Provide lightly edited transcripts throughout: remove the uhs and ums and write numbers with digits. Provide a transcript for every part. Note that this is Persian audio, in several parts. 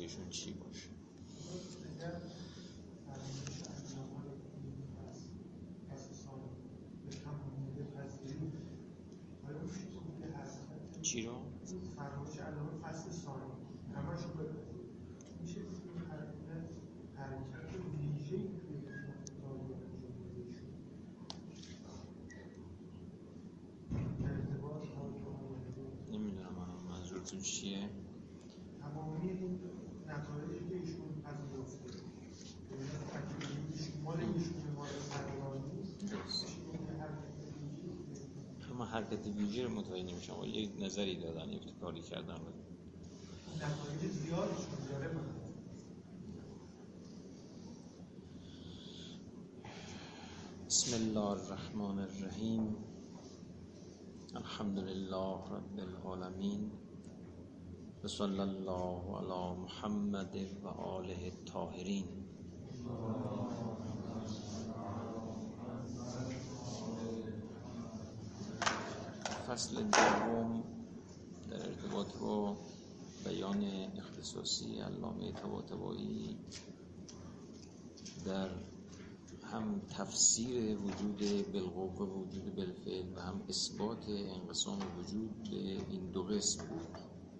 ایشون چی باشه. چی رو؟ فرمایش علامه فصل ثانی همش رو میشه این حرکت ویژه‌ای توی داروی ارتباط نمیدونم منظورتون چیه؟ تمامی این نتایجی که ایشون پذیرفته مال ایشون مال سرگرانی نیست. اما حرکت ویژه رو متوجه نمیشم و یک نظری دادن، یک کاری کردن نتایج زیادشون داره. بسم الله الرحمن الرحیم. الحمد لله رب العالمین و صلی الله علی محمد و آله الطاهرین. فصل دوم در ارتباط با بیان اختصاصی علامه طباطبایی در هم تفسیر وجود بالقوه و وجود بالفعل و هم اثبات انقسام وجود به این دو قسم بود.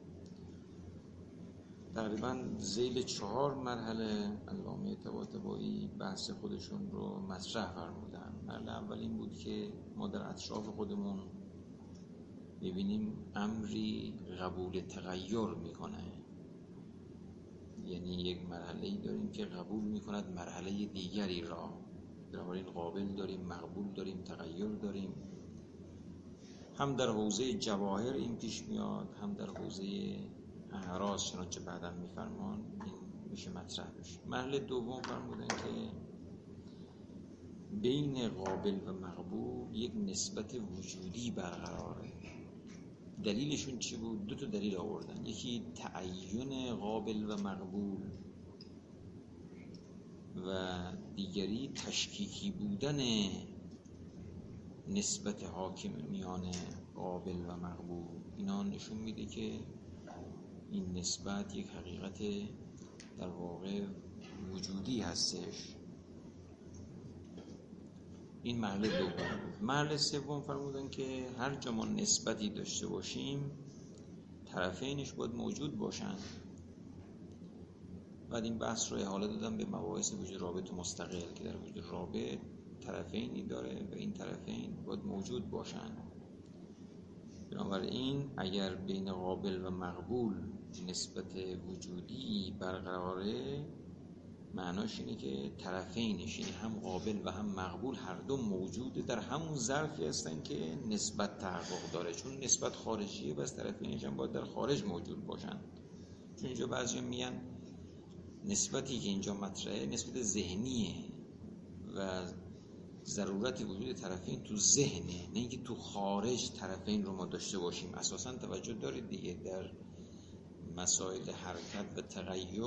تقریبا ذیل 4 مرحله علامه طباطبایی بحث خودشون رو مطرح فرمودن. مرحله اول این بود که ما در اطراف خودمون ببینیم امری قبول تغییر میکنه، یعنی یک مرحله‌ای داریم که قبول میکند مرحله دیگری را. بنابراین قابل داریم، مقبول داریم، تغییر داریم. هم در حوزه جواهر این پیش میاد، هم در حوزه اعراض، چنانچه بعداً میفرمان این میشه مطرح بشه. مرحله دوم فرمودن که بین قابل و مقبول یک نسبت وجودی برقراره. دلیلشون چی بود؟ 2 تا دلیل آوردن. یکی تعین قابل و مقبول و دیگری تشکیکی بودن نسبت حاکم میان قابل و مقبول. اینا نشون میده که این نسبت یک حقیقت در واقع وجودی هستش. این مرحله دوم بود. مرحله سوم فرمودن که هر جا ما نسبتی داشته باشیم طرفینش باید موجود باشن. بعد این بحث رو احاله دادم به مباحث وجود رابط مستقل که در وجود رابط طرفینی داره و این طرفین باید موجود باشن. بنابراین اگر بین قابل و مقبول نسبت وجودی برقراره، معناش اینه که طرفینش، یعنی هم قابل و هم مقبول، هر دو موجوده در همون ظرفی هستن که نسبت تحقق داره. چون نسبت خارجیه بس طرفینش هم باید در خارج موجود باشن. چون اینجا بعضی میگن نسبتی که اینجا مطرحه نسبت ذهنیه و ضرورت وجود طرفین تو ذهنه، نه اینکه تو خارج طرفین رو ما داشته باشیم. اساساً توجه دارید دیگه، در مسائل حرکت و تغییر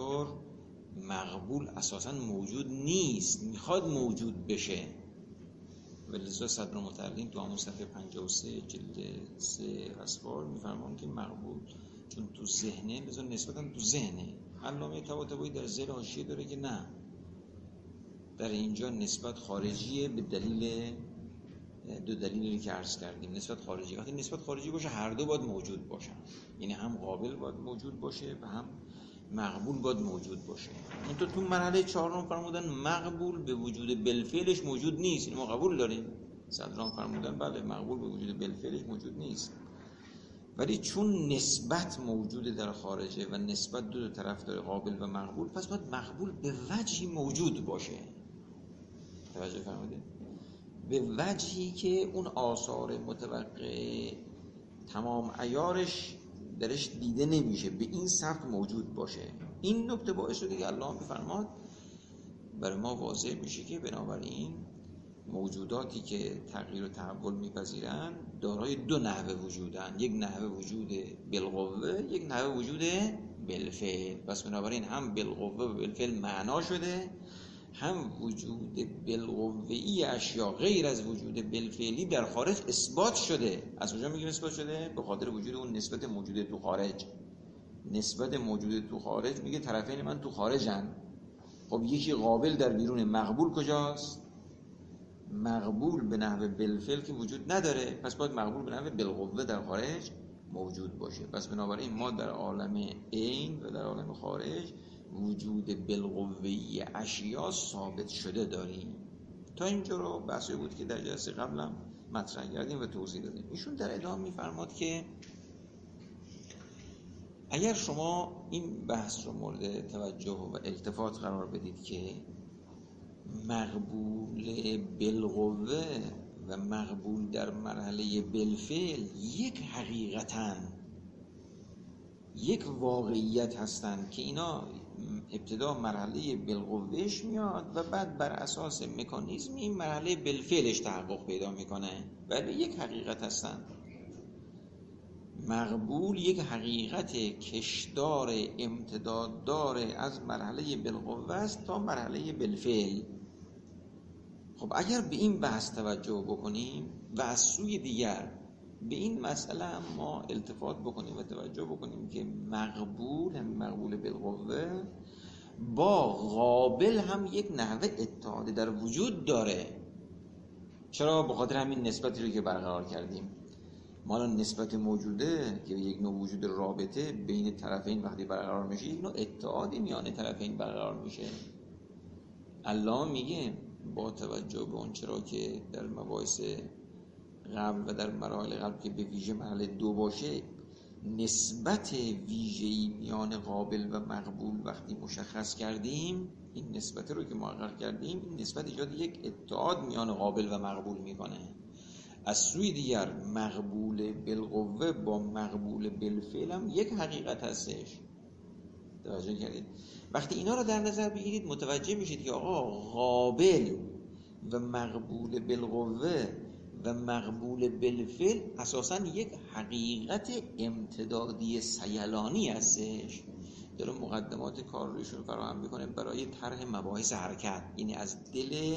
مقبول اساساً موجود نیست، میخواد موجود بشه. ولذا صدر متعلم تو همون صفحه 53 جلد 3 اسفار میفرمان که مقبول چون تو ذهنه، لذا نسبتاً تو ذهنه. علامه طباطبایی در ذیل حاشیه داره که نه، در اینجا نسبت خارجیه به دلیل 2 دلیلی که عرض کردیم. نسبت خارجی، وقتی نسبت خارجی باشه هر دو باید موجود باشن، یعنی هم قابل باید موجود باشه و هم مقبول باید موجود باشه. اون تو مرحله 4 فرمودن مقبول به وجود بالفعلش موجود نیست. یعنی ما قبول داریم، صدران فرمودن بله مقبول به وجود بالفعلش موجود نیست، ولی چون نسبت موجوده در خارجه و نسبت 2 طرف داره، قابل و مقبول، پس باید مقبول به وجهی موجود باشه. توجه فرمودید؟ به وجهی که اون آثار متوقع تمام عیارش درش دیده نمیشه، به این سبک موجود باشه. این نکته باعث شده که الله میفرماد برای ما واضح میشه که بنابراین موجوداتی که تغییر و تحول میپذیرن دارای 2 نحوه وجودن، یک نحوه وجود بالقوه، یک نحوه وجود بالفعل. پس بنابراین هم بالقوه و بالفعل معنا شده، هم وجود بالقوه‌ای اشیا غیر از وجود بالفعلی در خارج اثبات شده. از کجا میگیم اثبات شده؟ به خاطر وجود اون نسبت موجوده تو خارج. نسبت موجود تو خارج میگه طرفین من تو خارجن. خب یکی قابل در بیرون، مقبول کجاست؟ مقبول به نحو بالفعل که وجود نداره، پس باید مقبول به نحو بالقوه در خارج موجود باشه. پس بنابراین ما در عالم عین و در عالم خارج وجود بالقوه‌ای اشیا ثابت شده داریم. تا اینجا رو بحثی بود که در جلسه قبلم مطرح کردیم و توضیح دادیم. ایشون در ادامه می‌فرماد که اگر شما این بحث رو مورد توجه و التفات قرار بدید که مقبول بالقوه و مقبول در مرحله بالفعل یک حقیقتاً یک واقعیت هستند که اینا ابتدا مرحله بالقوهش میاد و بعد بر اساس مکانیزم این مرحله بالفعلش تحقق پیدا میکنه، ولی یک حقیقت هستند. مقبول یک حقیقت کشدار امتداددار از مرحله بالقوه است تا مرحله بالفعل. خب اگر به این بحث توجه بکنیم و از سوی دیگر به این مسئله ما التفات بکنیم و توجه بکنیم که مقبول بالقوه با قابل هم یک نحوه اتحاد در وجود داره. چرا؟ به خاطر همین نسبتی رو که برقرار کردیم. ما الان نسبت موجوده که یک نوع وجود رابطه بین طرفین وقتی برقرار میشه، یک نوع اتحادی میان طرفین برقرار میشه. الله میگه با توجه به اون چرا که در مباحث قبل و در مراحل قبل که به ویژه مرحله 2 باشه، نسبت ویژه‌ای میان قابل و مقبول وقتی مشخص کردیم، این نسبت رو که محقق کردیم، این نسبت ایجاد یک اتحاد میان قابل و مقبول میکنه. از سوی دیگر مقبول بالقوه با مقبول بالفعل هم یک حقیقت هستش. توجه کردید؟ وقتی اینا رو در نظر بگیرید متوجه میشید که آقا قابل و مقبول بالقوه و مقبول بالفعل اساساً یک حقیقت امتدادی سیلانی هستش. داره مقدمات کار رویشون فراهم میکنه برای طرح مباحث حرکت، یعنی از دل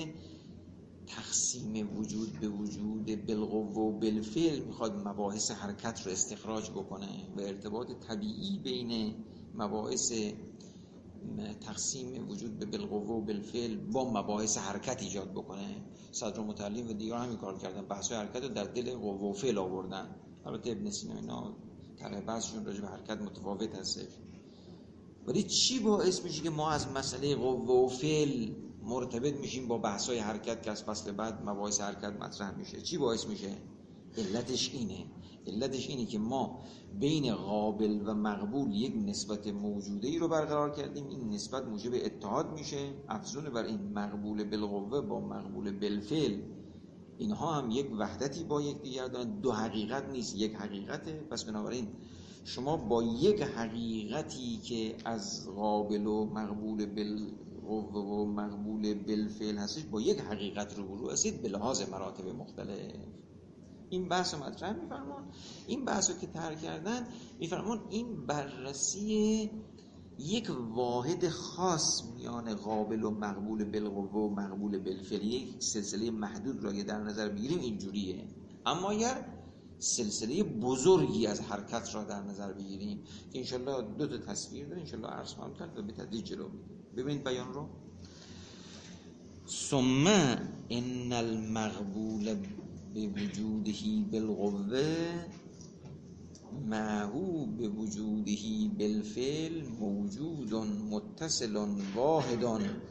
تقسیم وجود به وجود بالقوه و بالفعل میخواد مباحث حرکت رو استخراج بکنه و ارتباط طبیعی بین مباحث تقسیم وجود به بالقوه و بالفعل با مباحث حرکت ایجاد بکنه. صدر متعلم و دیگر همین کار کردن، بحث حرکت رو در دل قوه و فعل آوردن. البته ابن سینا اینا طرح بحثشون راجع به حرکت متفاوت هستش. ولی چی باعث میشه که ما از مسئله قوه و فعل مرتبط میشیم با بحث‌های حرکت که از فصل بعد مباحث حرکت مطرح میشه؟ چی باعث میشه؟ علتش اینه که ما بین قابل و مقبول یک نسبت موجوده‌ای رو برقرار کردیم. این نسبت موجب اتحاد میشه، افزون بر این مقبول بالقوه با مقبول بالفعل اینها هم یک وحدتی با یکدیگر دارن. دو حقیقت نیست، یک حقیقته. پس بنابراین شما با یک حقیقتی که از قابل و مقبول بالقوه و مقبول بالفعل هستش با یک حقیقت روبرو هستید به لحاظ مراتب مختلف. این بحث رو مطرح می‌فرمان. این بحث رو که طرح کردن می‌فرمان این بررسی یک واحد خاص میان قابل و مقبول بالقوه و مقبول بالفعل، یک سلسله محدود رو اگه در نظر بگیریم اینجوریه. اما اگر سلسله بزرگی از حرکت را در نظر بگیریم که انشالله 2 تا تصویر داره، انشالله عرض خواهم کرد و به تدریج جلو می‌ریم. ببینید بیان رو. ثم ان المقبول بوجوده بالقوه معه بوجوده بالفعل موجود متصل واحد.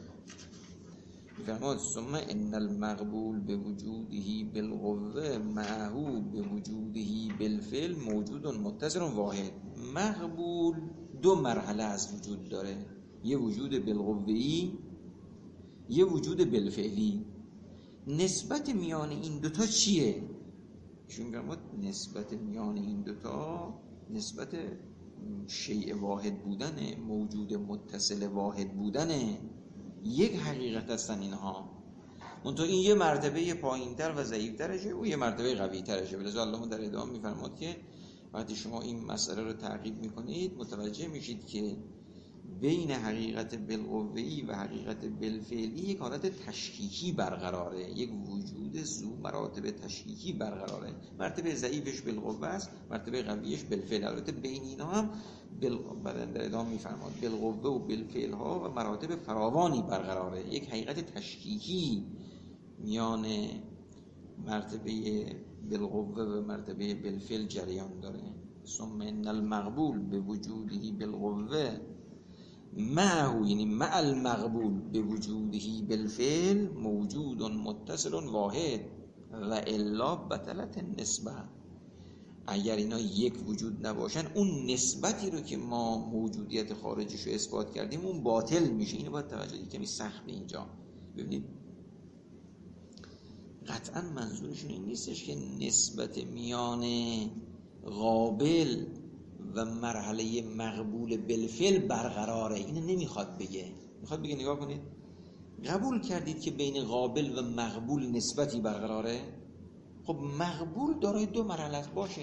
فرمود ثم ان المقبول بوجوده بالقوه معه بوجوده بالفعل موجود متصل واحد. مقبول 2 مرحله از وجود داره، یه وجود بالقوه‌ای، یه وجود بالفعلی. نسبت میان این دوتا چیه؟ چون فرمود نسبت میان این دوتا نسبت شیء واحد بودن، موجود متصل واحد بودن، یک حقیقت هستن اینها. منتها این یه مرتبه پایین‌تر و ضعیف‌ترشه و یه مرتبه قوی‌ترشه. لذا الله در ادامه می‌فرماد که وقتی شما این مسئله رو تعقیب می‌کنید متوجه میشید که بین حقیقت بالقوه‌ای و حقیقت بالفعلی یک حالت تشکیکی برقراره، یک وجود ذو مراتب تشکیکی برقراره. مرتبه ضعیفش بالقوه است، مرتبه قویش بالفعل. البته بین اینا هم در ادامه میفرماد بالقوه و بالفعل ها و مراتب فراوانی برقراره. یک حقیقت تشکیکی میان مرتبه بالقوه و مرتبه بالفعل جریان داره. ثم ان المقبول به وجوده بالقوه معه، یعنی مع المقبول به وجوده بالفعل موجود متصل واحد و الا بطلت النسبه. اگر اینا یک وجود نباشن، اون نسبتی رو که ما موجودیت خارجش رو اثبات کردیم اون باطل میشه. اینو باید توجه کمی سخت به اینجا ببینید. قطعا منظورشون این نیستش که نسبت میان قابل و مرحله مقبول بالفعل برقراره. اینو نمیخواد بگه. میخواد بگه نگاه کنید، قبول کردید که بین قابل و مقبول نسبتی برقراره. خب مقبول دارای دو مرحله است باشه،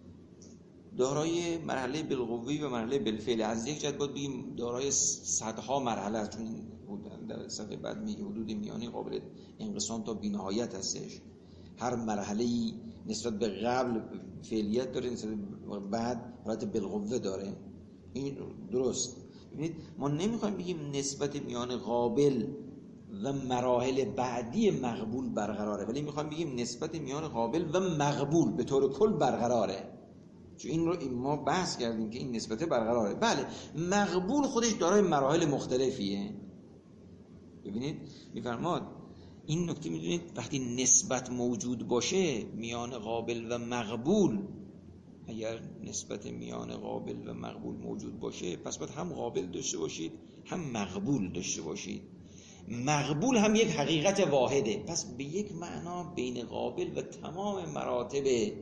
دارای مرحله بالقوه و مرحله بالفعل. از یک جهت باید بگیم دارای صدها مرحله است، چون در صفحه بعد میگه حدود میانی قابل انقسام تا بی‌نهایت هستش. هر مرحله‌ای نسبت به قبل فعلیت داره، نسبت به بعد حالت بالقوه داره. این درست. ببینید ما نمیخوایم بگیم نسبت میان قابل و مراحل بعدی مقبول برقراره، ولی میخوایم بگیم نسبت میان قابل و مقبول به طور کل برقراره. چون این رو ما بحث کردیم که این نسبت برقراره. بله، مقبول خودش دارای مراحل مختلفیه. ببینید میفرماد این نکته، میدونید وقتی نسبت موجود باشه میان قابل و مقبول، اگر نسبت میان قابل و مقبول موجود باشه، پس باید هم قابل داشته باشید هم مقبول داشته باشید. مقبول هم یک حقیقت واحده، پس به یک معنا بین قابل و تمام مراتب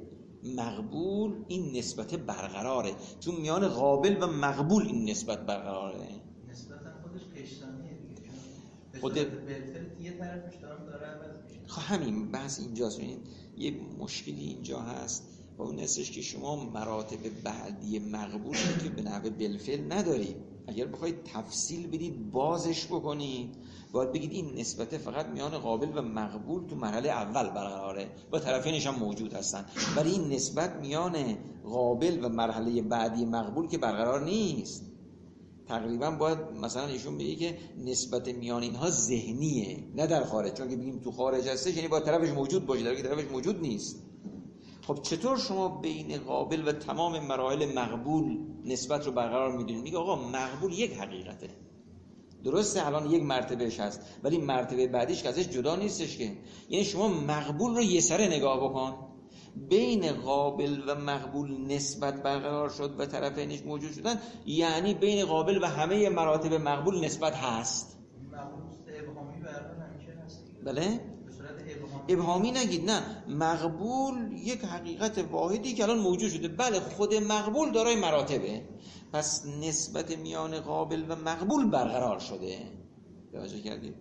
مقبول این نسبت برقراره، چون میان قابل و مقبول این نسبت برقراره. نسبت هم خودش کشتانیه دیگه، خود بالفعل یه طرفش داره عوض میشه. همین بحث اینجاست. یه مشکلی اینجا هست و اون هستش که شما مراتب بعدی مقبول که به نحو بالفعل ندارید. اگر بخواید تفصیل بدید بازش بکنید، باید بگید این نسبت فقط میان قابل و مقبول تو مرحله اول برقراره و طرفینش هم موجود هستن، ولی این نسبت میان قابل و مرحله بعدی مقبول که برقرار نیست. تقریبا باید مثلا ایشون بگه که نسبت میان اینها ذهنیه نه در خارج، چون که بگیم تو خارج هستش یعنی باید طرفش موجود باشه، در حالی که طرفش موجود نیست. خب چطور شما بین قابل و تمام مراحل مقبول نسبت رو برقرار میدونید؟ میگه آقا مقبول یک حقیقته، درسته الان یک مرتبهش هست، ولی مرتبه بعدیش که ازش جدا نیستش که. یعنی شما مقبول رو یه سره نگاه بکن، بین قابل و مقبول نسبت برقرار شد و طرفینش موجود شدن، یعنی بین قابل و همه مراتب مقبول نسبت هست. مقبول ابهامی برقرار همیشه هست. بله؟ ابهامی نگید، نه، مقبول یک حقیقت واحدی که الان موجود شده. بله، خود مقبول دارای مراتبه، پس نسبت میان قابل و مقبول برقرار شده. توجه کردید؟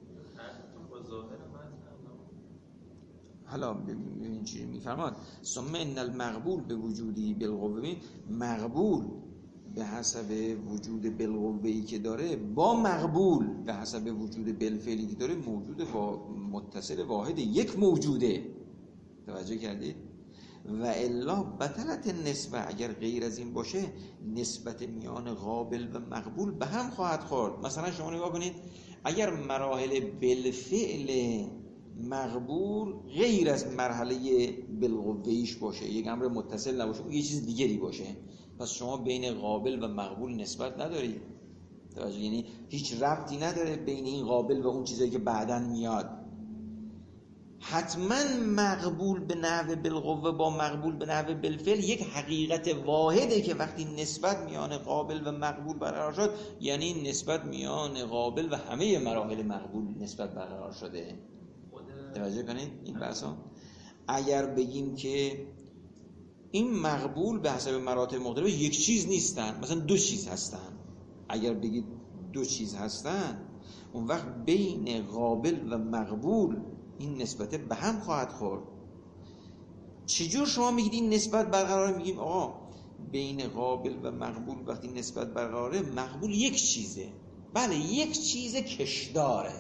حالا ببین چی میفرماد. ثم ان المقبول به وجودی بالقوه، مقبول به حسب وجود بالقوه‌ای که داره با مقبول به حسب وجود بالفعلی که داره موجود متصل واحد، یک موجوده. توجه کردید؟ و الا بطلت النسبه، اگر غیر از این باشه نسبت میان قابل و مقبول به هم خواهد خورد. مثلا شما نگاه کنید، اگر مراحل بالفعل مقبول غیر از مرحله بالقوه‌ایش باشه، یک امر متصل نباشه، یه چیز دیگری باشه، پس شما بین قابل و مقبول نسبت ندارید. توجه، یعنی هیچ ربطی نداره بین این قابل و اون چیزایی که بعداً میاد. حتما مقبول به نحو بالقوه با مقبول به نحو بالفعل یک حقیقت واحده که وقتی نسبت میان قابل و مقبول برقرار شد، یعنی نسبت میان قابل و همه مراحل مقبول نسبت برقرار شده. توجه کنید این بحثا. اگر بگیم که این مقبول به حسب مراتب مختلف یک چیز نیستن، مثلا دو چیز هستن، اگر بگید دو چیز هستن، اون وقت بین قابل و مقبول این نسبت به هم خواهد خورد. چجور شما میگید این نسبت برقرار؟ میگیم آقا بین قابل و مقبول وقتی نسبت برقراره، مقبول یک چیزه، بله یک چیز کشداره.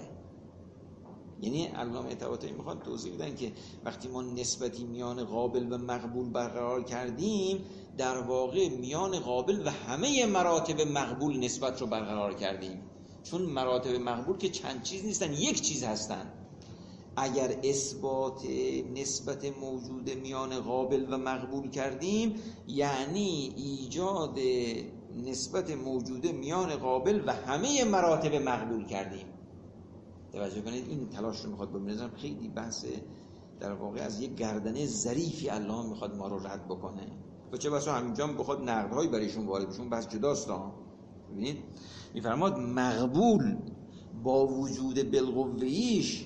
یعنی علامه طباطبایی میخواد توضیح بدن که وقتی ما نسبتی میان قابل و مقبول برقرار کردیم، در واقع میان قابل و همه مراتب مقبول نسبت رو برقرار کردیم، چون مراتب مقبول که چند چیز نیستن، یک چیز هستن. اگر اثبات نسبت موجود میان قابل و مقبول کردیم، یعنی ایجاد نسبت موجوده میان قابل و همه مراتب مقبول کردیم. توجه کنید، این تلاش رو میخواد ببینید. خیلی بحث در واقع از یک گردنه ظریفی الله میخواد ما رو رد بکنه و چه بسا همینجا هم بخواد نقدهایی برایشون وارد بشون، بحث جداست. ببینید میفرماد مقبول با وجود بالقوه‌ایش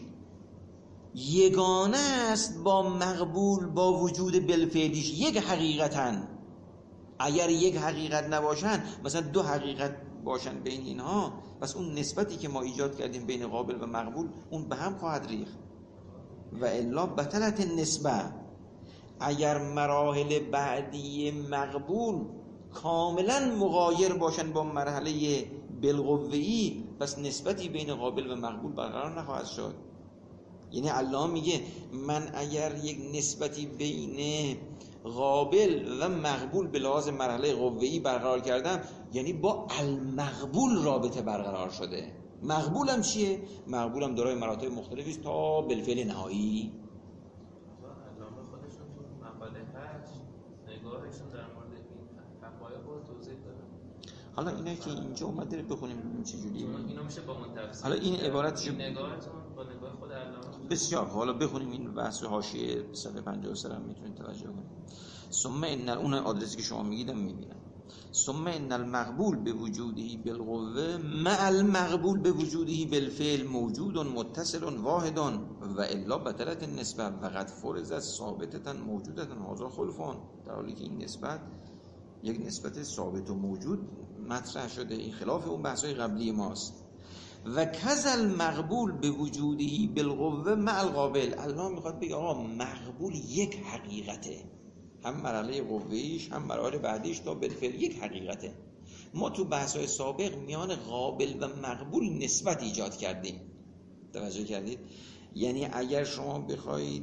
یگانه است با مقبول با وجود بالفعلیش. یک حقیقتاً، اگر یک حقیقت نباشن، مثلا دو حقیقت باشن بین اینها، پس اون نسبتی که ما ایجاد کردیم بین قابل و مقبول اون به هم خواهد ریخت و الا بطلت نسبه. اگر مراحل بعدی مقبول کاملا مغایر باشن با مرحله بالقوه‌ای، پس نسبتی بین قابل و مقبول برقرار نخواهد شد. یعنی الله میگه من اگر یک نسبتی بین قابل و مقبول به لحاظ مرحله قوه‌ای برقرار کردم، یعنی با المقبول رابطه برقرار شده. مقبول هم چیه؟ مقبول هم دارای مراتب مختلفی است تا بالفعل نهایی. علامه خودشون تو مقاله 8 نگاهشون در مورد این حقایق رو توضیح دادن. حالا اینا که اینجا اومده بخونیم ببینیم چه جوریه. اینو میشه با اون تفسیر. حالا این عبارتش نگاهتون با نگاه خود علامه بسیار. حالا بخونیم این بحث حاشیه صفحه 53 هم میتونید توجه کنید. ثم ان اون آدرسی که شما میگیدم میبینم. ثم ان المقبول به وجودی بالقوه مع المقبول به وجودی بالفعل موجود متصل واحد و الا بطلت النسبه و قد فرضت ثابتتا موجودتا هذا خلفان. در حالی که این نسبت یک نسبت ثابت و موجود مطرح شده، این خلاف اون بحث‌های قبلی ماست. و کذل مقبول به وجودی بالقوه مع القابل. الله میخواد بگه آقا مقبول یک حقیقته، هم مرحله قوه‌ایش هم مرحله بعدیش تا بالفعل یک حقیقته. ما تو بحث‌های سابق میان قابل و مقبول نسبت ایجاد کردیم. توجه کردید؟ یعنی اگر شما بخواید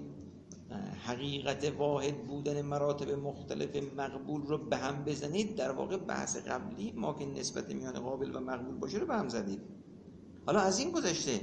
حقیقت واحد بودن مراتب مختلف مقبول رو به هم بزنید، در واقع بحث قبلی ما که نسبت میان قابل و مقبول باشه رو به هم زدید. حالا از این گذشته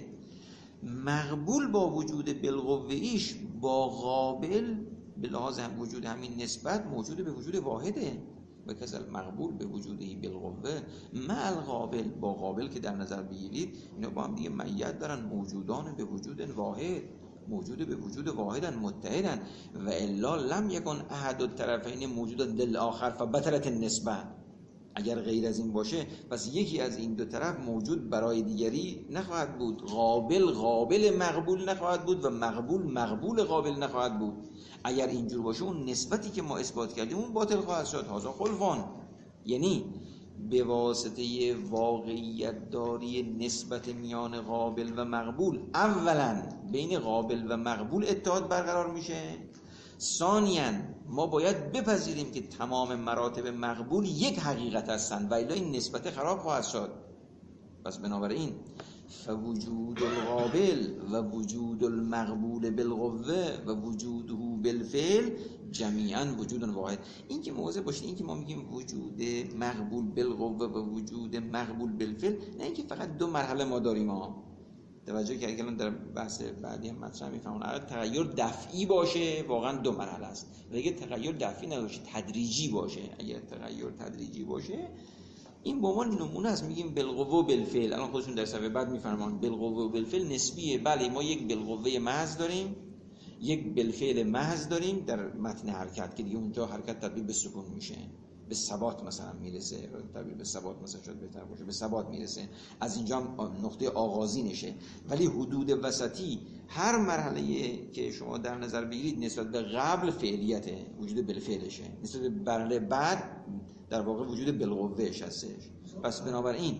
مقبول با وجود بالقوه‌ایش با قابل به لحاظ هم وجود همین نسبت موجود به وجود واحده. و کذل مقبول به وجودی بالقوه مع القابل، با قابل که در نظر بگیرید اینا با هم دیگه معیت دارن، موجودان به وجود واحد، موجود به وجود واحدن متحدن. و الا لم یکن احد الطرفین موجودا للآخر فبطلت النسبه. اگر غیر از این باشه پس یکی از این دو طرف موجود برای دیگری نخواهد بود. قابل مقبول نخواهد بود و مقبول قابل نخواهد بود. اگر اینجور باشه اون نسبتی که ما اثبات کردیم اون باطل خواهد شد. هذا خلفان، یعنی به واسطه واقعیت داری نسبت میان قابل و مقبول اولا بین قابل و مقبول اتحاد برقرار میشه. ثانیاً ما باید بپذیریم که تمام مراتب مقبول یک حقیقت هستند و الا این نسبت خراب خواهد شد. پس بنابراین فوجود القابل و وجود المقبول بالقوه و وجوده بالفعل جمیعاً وجود واحد. این که مواظب باشید، این که ما میگیم وجود مقبول بالقوه و وجود مقبول بالفعل، نه اینکه فقط دو مرحله ما داریم توجه که الان در بحث بعدی هم مطرح می‌فهمون اگر تغییر دفعی باشه واقعا دو مرحله است و اگه تغییر دفعی نباشه تدریجی باشه، اگر تغییر تدریجی باشه این به عنوان نمونه است میگیم بالقوه و بالفعل. الان خودشون در صفحه بعد می‌فرمان بالقوه و بالفعل نسبیه. بله ما یک بالقوه محض داریم، یک بالفعل محض داریم در متن حرکت که دیگه اونجا حرکت تبدیل به سکون میشه، به ثبات مثلا میرسه، تبدیل به ثبات مثلا شد بهتر باشه، به ثبات میرسه. از اینجا نقطه آغازینشه. ولی حدود وسطی هر مرحله که شما در نظر بگیرید نسبت به قبل فعلیته، وجود بالفعلشه، نسبت به مرحله بعد در واقع وجود بالقوهش هستش. پس بنابراین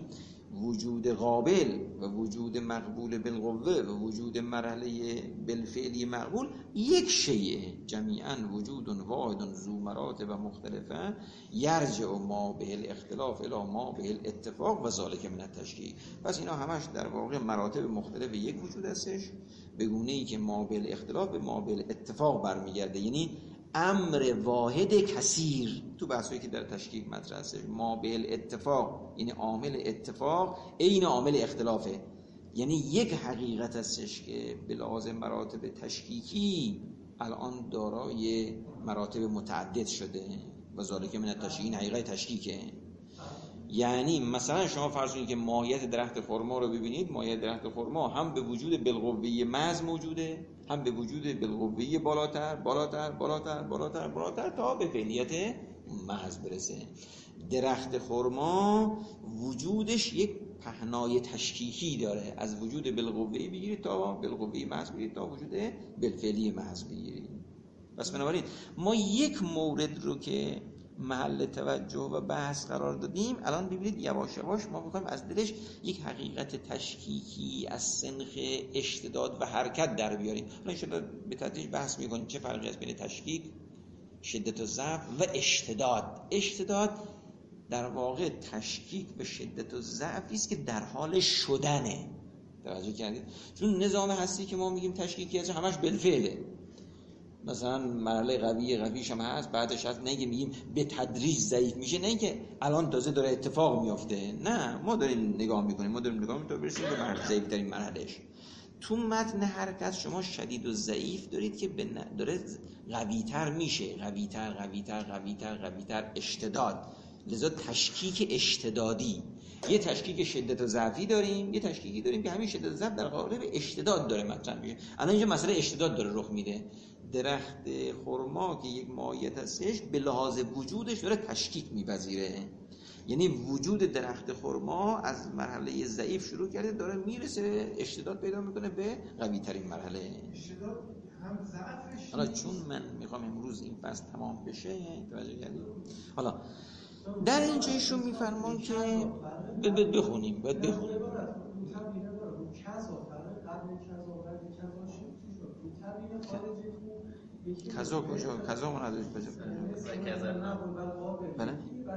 وجود قابل و وجود مقبول بالقوه و وجود مرحله بالفعلی مقبول یک شیء جمیعا وجود واحد ذو مراتب مختلفه یرجع ما به الاختلاف الی ما به الاتفاق و ذالک من التشکیک. پس اینا همش در واقع مراتب مختلف یک وجود هستش، به گونه‌ای که ما به الاختلاف به ما به الاتفاق برمیگرده. یعنی امر واحد کثیر تو بحثایی که در تشکیک مطرح هست، ما به الاتفاق یعنی عامل اتفاق عین عامل اختلافه، یعنی یک حقیقت هستش که به لحاظ مراتب تشکیکی الان دارای مراتب متعدد شده و ذالک من التشکیک، این حقیقت تشکیکه. یعنی مثلا شما فرض کنید که ماهیت درخت خرما رو ببینید، ماهیت درخت خرما هم به وجود بالقوه محض موجوده، هم به وجود بالقوه بالاتر بالاتر بالاتر بالاتر بالاتر تا به فعلیت محض برسه. درخت خرما وجودش یک پهنای تشکیکی داره، از وجود بالقوه بگیرید تا بالقوه محض بگیرید تا وجود بالفعلی محض بگیرید. پس بنابراین ما یک مورد رو که محل توجه و بحث قرار دادیم، الان ببینید یواش یواش ما می‌خوایم از دلش یک حقیقت تشکیکی از سنخ اشتداد و حرکت در بیاریم. حالا ان به تدریج بحث می‌کنیم چه فرقی هست بین تشکیک، شدت و ضعف و اشتداد. اشتداد در واقع تشکیک و شدت و ضعفی است که در حال شدنه. توجه کردید؟ چون نظام هستی که ما میگیم تشکیکی هست همش بالفعله، مثلا مرحله قویش هم هست، بعدش هست میگیم به تدریج ضعیف میشه، نه اینکه الان تازه داره اتفاق میافته، نه ما داریم نگاه میکنیم تا برسیم به مرحله ضعیف ترین مرحلهش. تو متن حرکت شما شدید و ضعیف دارید که داره قویتر میشه، قویتر اشتداد. لذا تشکیک اشتدادی، یه تشکیک شدت و ضعفی داریم، یه تشکیکی داریم که همین شدت و ضعف در قالب اشتداد داره مطرح میشه. الان اینجا مسئله اشتداد داره رخ میده. درخت خرما که یک ماهیت هستش به لحاظ وجودش داره تشکیک میپذیره، یعنی وجود درخت خرما از مرحله ضعیف شروع کرده داره میرسه اشتداد پیدا میکنه به قوی ترین مرحله. اشتداد هم ضعفش. حالا چون من میخوام امروز این فصل تمام بشه توجه کردید، حالا در اینجا ایشون میفرمان که بخونیم کذا کجا؟ کذا ما نداریم کجا؟ بله؟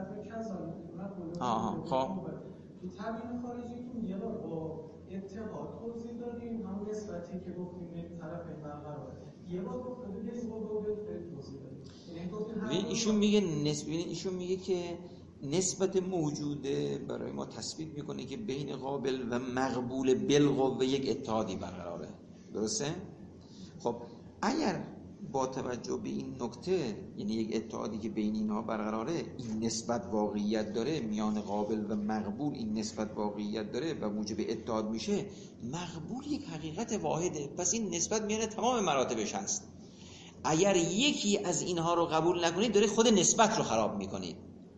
خب تو تبیین خارجی که میگه با اتحاد توضیح دادیم، همون نسبتی که گفتیم به طرف برقراره. یه بار گفتیم که با توضیح دادیم. ایشون میگه که نسبت موجوده برای ما تثبیت میکنه که بین قابل و مقبول بالقوه یک اتحادی برقراره. درسته؟ خب اگر با توجه به این نکته، یعنی یک اتحادی که بین اینها برقراره، این نسبت واقعیت داره، میان قابل و مقبول این نسبت واقعیت داره و موجب اتحاد میشه، مقبول یک حقیقت واحده، پس این نسبت میان تمام مراتبش هست. اگر یکی از اینها رو قبول نکنید داره خود نسبت رو خراب میکنید.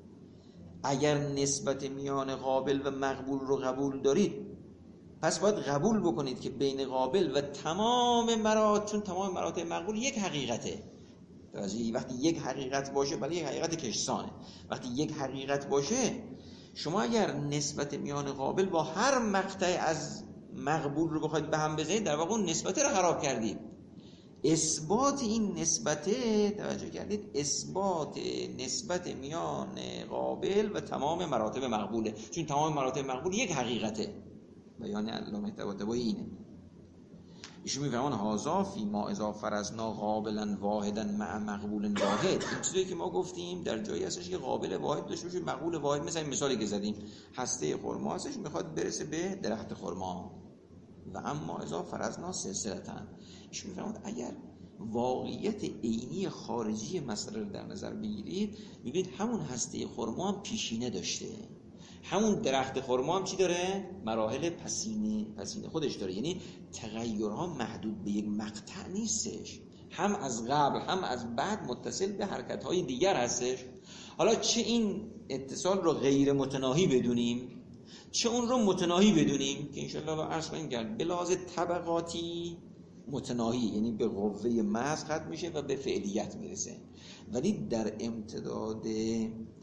اگر نسبت میان قابل و مقبول رو قبول دارید پس باید قبول بکنید که بین قابل و تمام مراتب، چون تمام مراتب مقبول یک حقیقته. وقتی یک حقیقت باشه، بله یک حقیقت کشسانه، وقتی یک حقیقت باشه شما اگر نسبت میان قابل با هر مقطع از مقبول رو بخواید به هم بزنید در واقع اون نسبت رو خراب کردید. اثبات این نسبت، توجه کردید، اثبات نسبت میان قابل و تمام مراتب مقبوله، چون تمام مراتب مقبول یک حقیقته. بیان علامه طباطبایی اینه. ایشون میفرمان هازا فی ما اذا فرضنا قابلا واحدا مع مقبول واحد. این چیزی که ما گفتیم در جایی هستش که قابل واحد داشته باشه، مقبول واحد، مثلا این مثالی که زدیم هسته خرما هستش میخواد برسه به درخت خرما و اما اذا فرضنا سلسله‌تا. ایشون میفرمان اگر واقعیت عینی خارجی مسئله رو در نظر بگیرید میبینید همون هسته خرما هم پیشینه داشته، همون درخت خرما هم چی داره؟ مراحل پسینه خودش داره، یعنی تغییرها محدود به یک مقطع نیستش، هم از قبل هم از بعد متصل به حرکت‌های دیگر هستش. حالا چه این اتصال رو غیر متناهی بدونیم چه اون رو متناهی بدونیم که انشاءالله عرض خواهیم کرد، به لحاظ طبقاتی متناهی، یعنی به قوه محض ختم میشه و به فعلیت میرسه، ولی در امتداد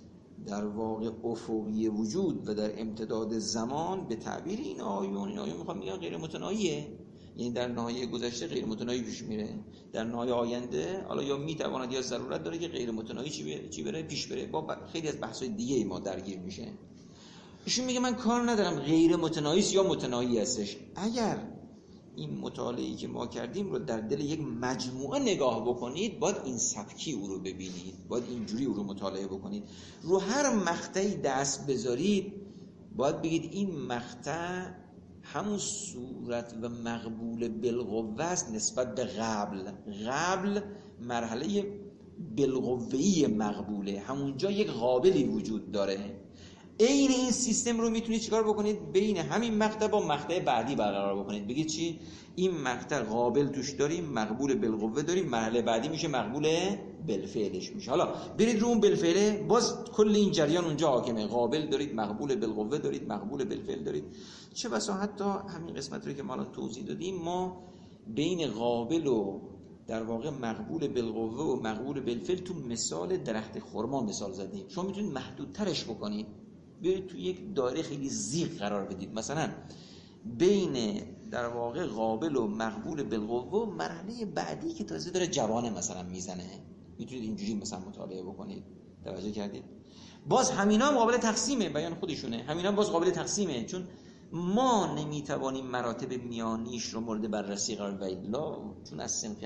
در واقع افقی وجود و در امتداد زمان به تعبیر این آیون میخوام بگم غیر متناهیه، یعنی در نهایه گذشته غیر متناهی پیش میره، در نهایه آینده حالا یا میتواند یا ضرورت داره که غیر متناهی چی بره پیش بره. با خیلی از بحث‌های دیگه ما درگیر میشه. ایشون میگه من کار ندارم غیر متناهی است یا متناهی هستش. اگر این مطالعه‌ای که ما کردیم رو در دل یک مجموعه نگاه بکنید، باید این سبکی او رو ببینید، باید اینجوری او رو مطالعه بکنید. رو هر مقطعی دست بذارید باید بگید این مقطع همون صورت و مقبول بالقوه است نسبت به قبل مرحله بالقوه‌ای مقبوله، همونجا یک قابلی وجود داره. عین این سیستم رو میتونید چیکار بکنید؟ بین همین مقطع با مقطع بعدی برقرار بکنید. بگید چی؟ این مقطع قابل توش داریم، مقبول بالقوه داریم، مرحله بعدی میشه مقبول بالفعلش میشه. حالا برید رو اون بالفعله، باز کل این جریان اونجا حاکمه. قابل دارید، مقبول بالقوه دارید، مقبول بالفعل دارید. چه بسا حتی همین قسمت رو که ما الان توضیح دادیم، ما بین قابل و در واقع مقبول بالقوه و مقبول بالفعل تو مثال درخت خرما مثال زدیم. شما میتونید محدودترش بکنید، برید تو یک دایره خیلی زیغ قرار بدید. مثلا بین در واقع قابل و مقبول بالقوه و مرحله بعدی که تازه داره جوانه مثلا میزنه، میتونید اینجوری مثلا مطالعه بکنید. توجه کردید؟ باز همینا هم قابل تقسیمه، بیان خودشونه. همینا هم باز قابل تقسیمه، چون ما نمیتوانیم مراتب میانیش رو مورد بررسی قرار بدیم، چون از سمت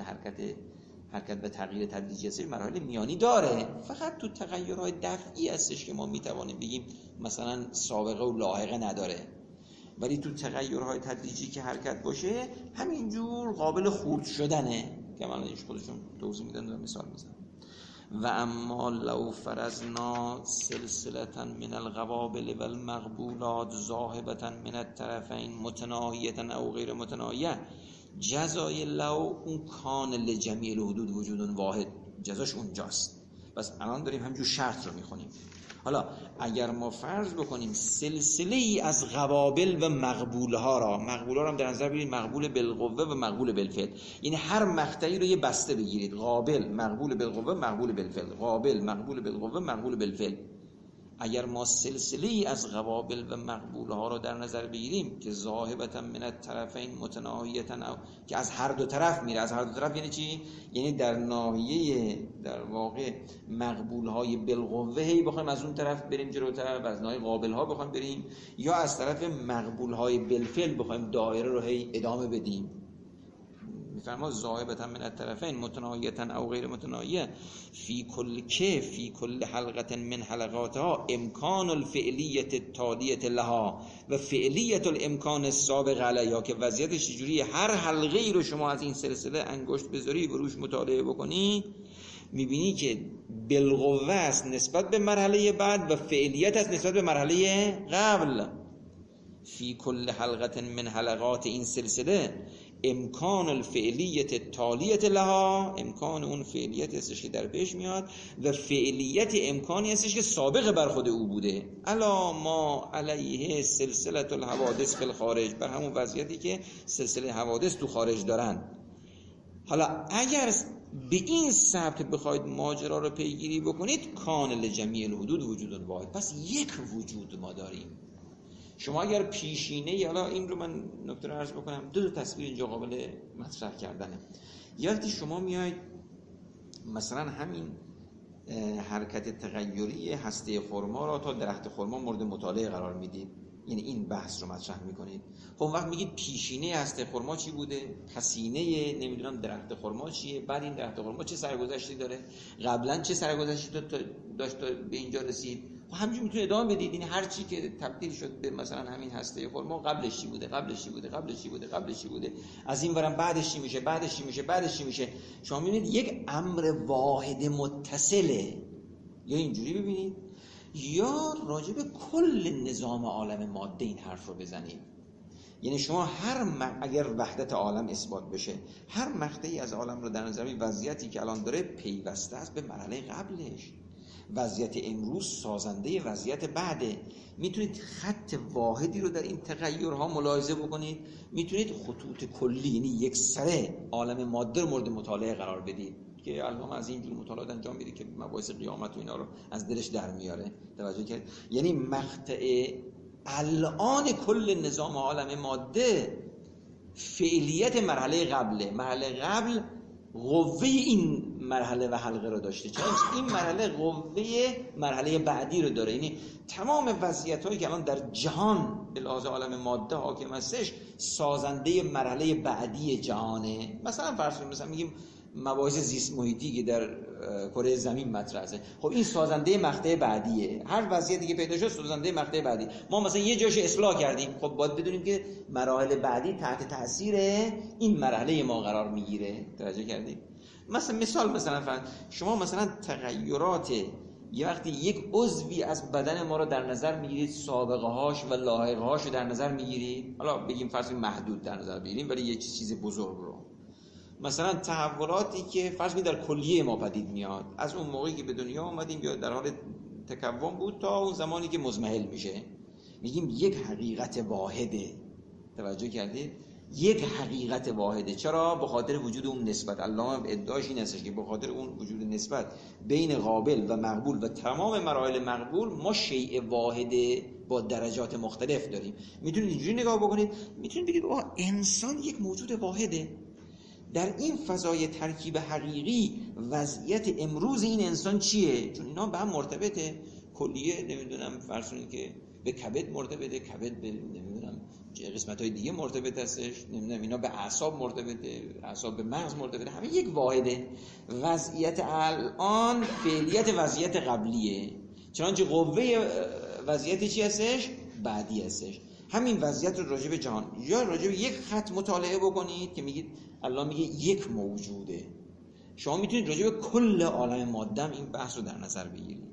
حرکت و تغییر تدریجی هست مراحل میانی داره. فقط تو تغیرهای دفعی هستش که ما میتوانیم بگیم مثلا سابقه و لاحقه نداره، ولی تو تغیرهای تدریجی که حرکت باشه همینجور قابل خورد شدنه که من خودشون توضیح میدن و مثال میزنم. و اما لو فرضنا سلسلة من القوابل والمقبولات ذاهبة من الطرفین متناهیة او غیر متناهیة، جزای لو اون کان لجمیع الحدود وجود واحد، جزاش اونجاست. بس الان داریم همینجور شرط رو میخونیم. حالا اگر ما فرض بکنیم سلسله ای از قوابل و مقبول ها رو هم در نظر بگیرید، مقبول بالقوه و مقبول بالفعل، یعنی هر مقطعی رو یه بسته بگیرید، قابل مقبول بالقوه مقبول بالفعل، قابل مقبول بالقوه مقبول بالفعل. اگر ما سلسله ای از قوابل و مقبول ها رو در نظر بگیریم که ذاهبة من الطرفین متناهیة، که از هر دو طرف میره. از هر دو طرف یعنی چی؟ یعنی در ناحیه در واقع مقبول های بالقوه هی بخوایم از اون طرف بریم جلوتر و از ناحیه قابل ها بخوایم بریم، یا از طرف مقبول های بالفعل بخوایم دایره رو هی ادامه بدیم. میفرما ذاهبة من الطرفین متناهیة او غیر متناهیة فی کل حلقة من حلقاتها امکان الفعلیة التالیة لها و فعلیة الامکان السابق علیها، که وضعیتش چجوریه؟ هر حلقه ای رو شما از این سلسله انگشت بذاری و روش مطالعه بکنی، میبینی که بالقوه است نسبت به مرحله بعد و فعلیت است نسبت به مرحله قبل. فی کل حلقة من حلقات این سلسله امکان الفعلیت تالیت لها، امکان اون فعلیت هستش که در پیش میاد و فعلیت امکانی هستش که سابق بر خود او بوده. الا ما علیه سلسله الحوادث فی الخارج، بر همون وضعیتی که سلسله حوادث تو خارج دارن. حالا اگر به این سبک بخواید ماجرا رو پیگیری بکنید، کان لجمیع الحدود وجود واحد، پس یک وجود ما داریم. شما اگر پیشینه، حالا این رو من نکته رو عرض بکنم، دو تصویر اینجا قابل مطرح کردنه. یا وقتی شما میاید مثلا همین حرکت تغیری هسته خرما را تا درخت خرما مورد مطالعه قرار میدید، یعنی این بحث رو مطرح میکنید. خب وقت میگید پیشینه هسته خرما چی بوده، پسینه نمیدونم درخت خرما چیه، بعد این درخت خرما چه سرگذشتی داره، قبلا چه سرگذشتی داشت تا به اینجا رسید. خب همینجوری میتونه ادامه بدید. این هر چی که تبدیل شد به مثلا همین هسته خرما قبلش چی بوده، از این ورم بعدش چی میشه. شما میبینید یک امر واحد متصله. یا اینجوری ببینید، یا راجع به کل نظام عالم ماده این حرف رو بزنید. یعنی شما اگر وحدت عالم اثبات بشه، هر مقطعی از عالم رو در نظر بگیرید، وضعیتی که الان داره پیوسته است به مرحله قبلش. وضعیت امروز سازنده وضعیت بعده. میتونید خط واحدی رو در این تغیرها ملاحظه بکنید، میتونید خطوط کلی یعنی یک سره عالم ماده رو مورد مطالعه قرار بدید که علامه از این جور مطالعات انجام میده که مباحث قیامت و اینا رو از دلش در میاره. توجه کرد؟ یعنی مقطع الان کل نظام عالم ماده فعلیت مرحله قبله. مرحله قبل قوه این مرحله و حلقه رو داشته، چون این مرحله قوه مرحله بعدی رو داره. یعنی تمام وضعیت‌هایی که الان در جهان به لحاظ عالم ماده حاکم هستش سازنده مرحله بعدی جهانه. مثلا فرض کنیم مثلا میگیم مباحث زیست محیطی که در کره زمین مطرح است، خب این سازنده مقطع بعدیه. هر وضعیتی که پیدا شد سازنده مقطع بعدی. ما مثلا یه جاش اصلاح کردیم، خب باید بدونیم که مراحل بعدی تحت تاثیر این مرحله ما قرار میگیره. توجه کردید؟ مثلا شما مثلا تغییرات یه وقتی یک عضوی از بدن ما رو در نظر میگیرید، سابقه هاش و لاحقه هاش رو در نظر میگیرید، حالا بگیم فرض محدود در نظر بگیریم ولی یه چیز بزرگ رو، مثلا تحولاتی که فرض کنید در کلیه ما پدید میاد از اون موقعی که به دنیا اومدیم یا در حال تکون بود تا اون زمانی که مزمحل میشه، میگیم یک حقیقت واحده. توجه کردید؟ یک حقیقت واحده. چرا؟ به خاطر وجود اون نسبت. علامه ادعاش این هستش که به خاطر اون وجود نسبت بین قابل و مقبول و تمام مراحل مقبول ما شیء واحده با درجات مختلف داریم. میتونید اینجوری نگاه بکنید، میتونید بگید انسان یک موجود واحده. در این فضای ترکیب حقیقی وضعیت امروز این انسان چیه؟ چون اینا به هم مرتبطه. کلیه نمیدونم فرض کنید که به کبد مرتبطه، کبد به نمیدونم قسمت‌های دیگه مرتبط هستش، نمیدونم اینا به اعصاب مرتبطه، اعصاب به مغز مرتبطه، همه یک واحده. وضعیت الان فعلیت وضعیت قبلیه، چنانچه قوه وضعیت چی هستش؟ بعدی هستش. همین وضعیت رو راجع به جهان یا راجع به یک خط مطالعه بکنید که میگید الله میگه یک موجوده. شما میتونید راجع به کل عالم ماده این بحث رو در نظر بگیرید.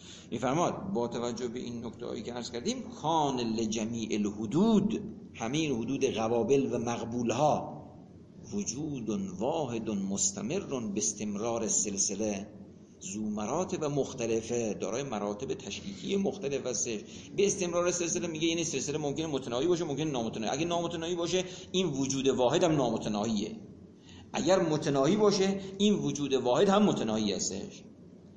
میفرماد با توجه به این نکته‌هایی که عرض کردیم کان لجمیع الحدود، همین حدود قوابل و مقبولها وجود واحد مستمر به استمرار سلسله ذو مراتب مختلفه، دارای مراتب تشکیکی مختلف هستش. به استمرار سلسله میگه یعنی سلسله ممکنه متناهی باشه، ممکنه نامتناهی. اگه نامتناهی باشه این وجود واحد هم نامتناهیه، اگر متناهی باشه این وجود واحد هم متناهی هستش.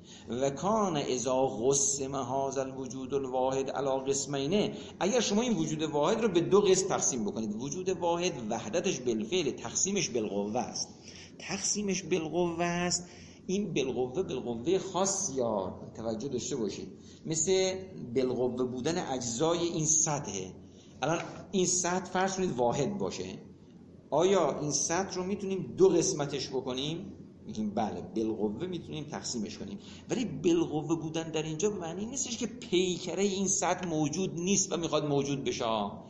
و کان اذا قسم هذا الوجود الواحد علی قسمین، اگر شما این وجود واحد رو به دو قسم تقسیم بکنید، وجود واحد وحدتش بالفعل، تقسیمش بالقوه است. تقسیمش بالقوه است، این بالقوه خاص یا توجه داشته باشید، مثل بالقوه بودن اجزای این سطحه. الان این سطح فرض کنید واحد باشه، آیا این سطح رو میتونیم دو قسمتش بکنیم؟ میگیم بله، بالقوه میتونیم تقسیمش کنیم، ولی بالقوه بودن در اینجا به معنی نیستش که پیکره این سطح موجود نیست و میخواد موجود بشه.